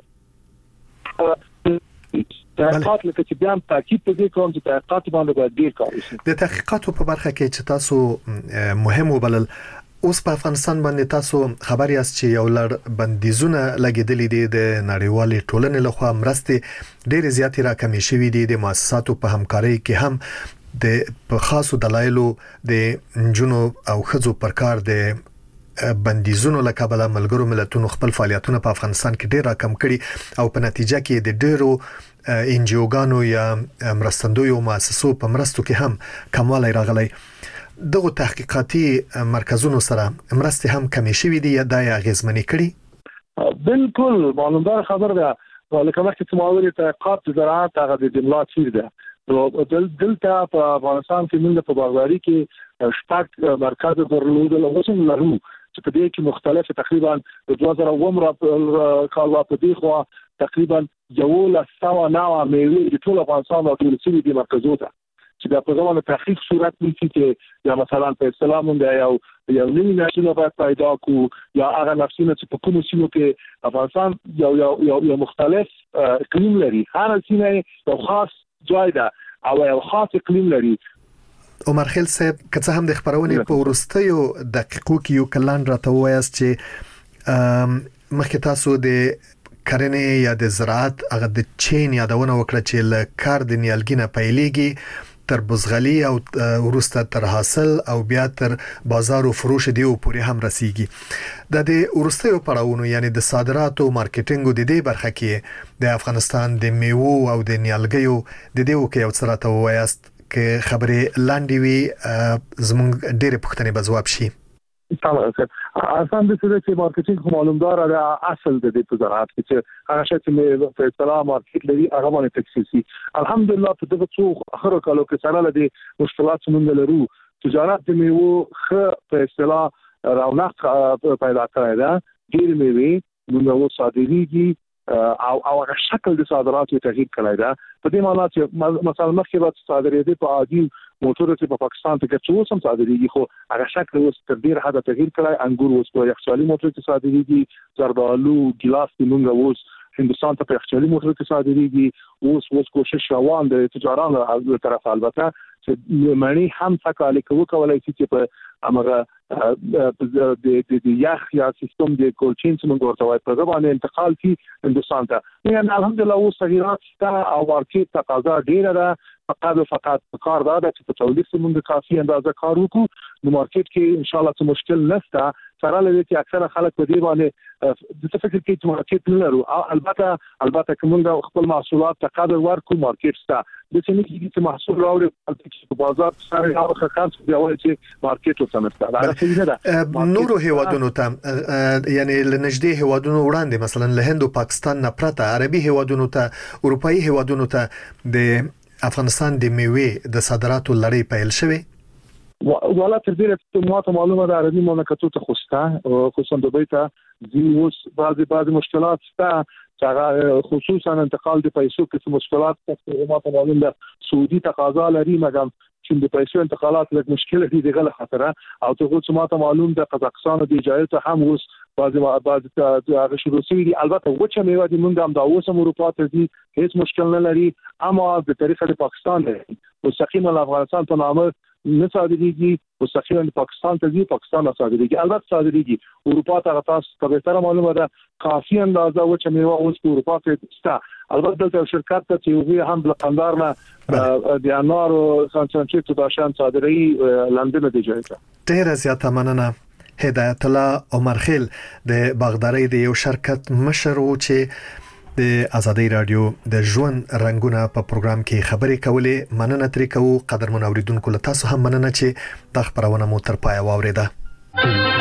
Speaker 7: تحقیقات لکه چې بیا هم تاکید په دې کوم چې تحقیقات باندې باید ډیر کار وشي
Speaker 2: د تحقیقاتو په برخه کې چې تاسو مهم وبلل اوس په افغانستان باندې تاسو خبر یاست چې یو لړ بندیزونه لګیدلې دي د نړیوالې ټولنې لخوا مرستې ډېر زیات راکمې شوې دي د مؤسساتو په همکارۍ کې هم د په خاصو دلایلو د جنو او خزو پر کار د بندیزونو لکابله ملګرو ملتونو خپل فعالیتونه په افغانستان کې ډېر راکم کړي او په نتیجه کې د ډېرو ان جی اوګانو یا مرستندویو مؤسسو په مرستو کې هم کموالی راغلی دغه تحقیقاتي مرکزونو سره مرستې هم کمې شوې دي یا د اغیزمنې کړي
Speaker 7: بالکل معلومدار خبر ده ولکه مخکې چې ما ویل تحقیقات زراعت هغه د جملا چیر ده دل دلته په افغانستان کې موږ په باغداري کې شپږ مرکز درلودل او څنګه لرو چې په دې کې مختلف تقریبا د دوه زره اووه کال په دې خو تقریبا یو لا سوا نوع میوې د ټول افغانستان او ټول سیمې د مرکزو ته چې د پروګرام تحقیق صورت نیسي چې یا مثلا په اسلام باندې یو یو نوی نشونه باید پیدا کو یا هغه نفسونه چې په کوم سیمو کې افغانستان یو یو یو, یو مختلف اقلیم لري هر سیمه یو خاص جای ده او یو خاص اقلیم لري
Speaker 2: عمر خیل صاحب که څه هم د خبرونې په ورستیو دقیقو کې یو کلان راته وایست چې مخکې تاسو د کرنې یا د زراعت هغه د چین یادونه وکړه چې ل کار د نیالګینه پیلېږي تر بزغلي او ورسته تر حاصل او بیا تر بازار او فروش دی او پورې هم رسیږي د دې ورستیو پړاوونو یعنی د صادراتو مارکیټینګ د دې برخه کې د افغانستان د میوو او د نیالګیو د دې او کې یو څه راته وایست که خبرې لاندې وي زموږ ډېرې پوښتنې به ځواب شي
Speaker 7: آسان دي چې مارکیټینګ معلومدار ده اصل د دې په زراعت کې چې هغه شی چې په اصطلاح مارکیټ لري هغه باندې تخصیصي الحمدلله په دغه څو اخر کالو کې سره لدی مشکلات څنګه لرو تجارت د میوو خ په اصطلاح رونق پیدا کړی دا ډیر میوې موږ صادریږي او او هغه شکل د صادراتو تغییر کړی دا په دې معنی چې مثلا مخکې به صادرېدي په عادي موټر چې په پاکستان کې څو سم صادرېږي خو هغه شکل اوس تر ډیر حد تغییر کړی انګور اوس په یخچالي موټر کې صادرېږي زردالو ګلاس موږ اوس هندستان ته په یخچالي موټر کې صادرېږي اوس اوس کوشش روان دی تجارانو له طرف البته چې معنی هم څه کوي کولای شي چې په امغه د د یخ یا سیستم د کولچین څخه ورته وایي په ځبانه انتقال کی هندستان ته یعنی الحمدلله اوس تغیرات شته او مارکیټ تقاضا ډیره ده فقط فقط کار دا ده چې په تولید څخه کافي اندازه کار وکړو نو مارکیټ کې ان شاء الله څه مشکل نشته سره لوي چې اکثره خلک په دې باندې د څه فکر کوي چې مارکیټ نه لرو البته البته کومه خپل محصولات تقاضا ورکو مارکیټ شته د څه نه کیږي چې محصول راوړي په بازار سره یو خاص دی چې مارکیټ وسمسته دا څه
Speaker 2: ده نورو هیوادونو ته یعنی لنجدي هیوادونو وړاندې مثلا له هند او پاکستان نه پرته عربي هیوادونو ته اروپאי هیوادونو ته د افغانستان د میوې د صادراتو لړۍ پیل شوه
Speaker 7: ولا تر دې ته معلومه ده عربي مملکتو ته خوسته خصوصا د بیت دي اوس بعضي بعضي مشکلات شته خصوصا انتقال د پیسو کې مشکلات ته معلومه ده سعودي تقاضا لري مګم چې د پیسو انتقالات لږ مشکل دي دغه خطر او ته خو ما ته معلوم ده قزاقستان د اجازه هم اوس بعضي بعضي هغه شروع شوی دي البته وچه میوه دي مونږ هم د اوس اروپا ته دي هیڅ مشکل نه لري اما د طریقه د پاکستان مستقیما افغانستان په نامه نه صادريږي مستقیما پاکستان ته ځي پاکستان صادريږي البته صادريږي اروپا ته تاسو ته به تر معلومه ده کافي اندازه و چې میوه اوس په اروپا کې ستا البته دلته شرکت ته چې هم بلقندار نه د انارو سانچنچیت داشان صادري لندن دی جایته
Speaker 2: ډیر زیاته مننه هدایت الله عمرخیل د باغداري د یو شرکت مشر و چې د ازادي رادیو د ژوند رنگونه په پروګرام کې خبرې کولې مننه ترې کوو قدرمن اوریدونکو له تاسو هم مننه چې د خبرونه مو تر پای واوریده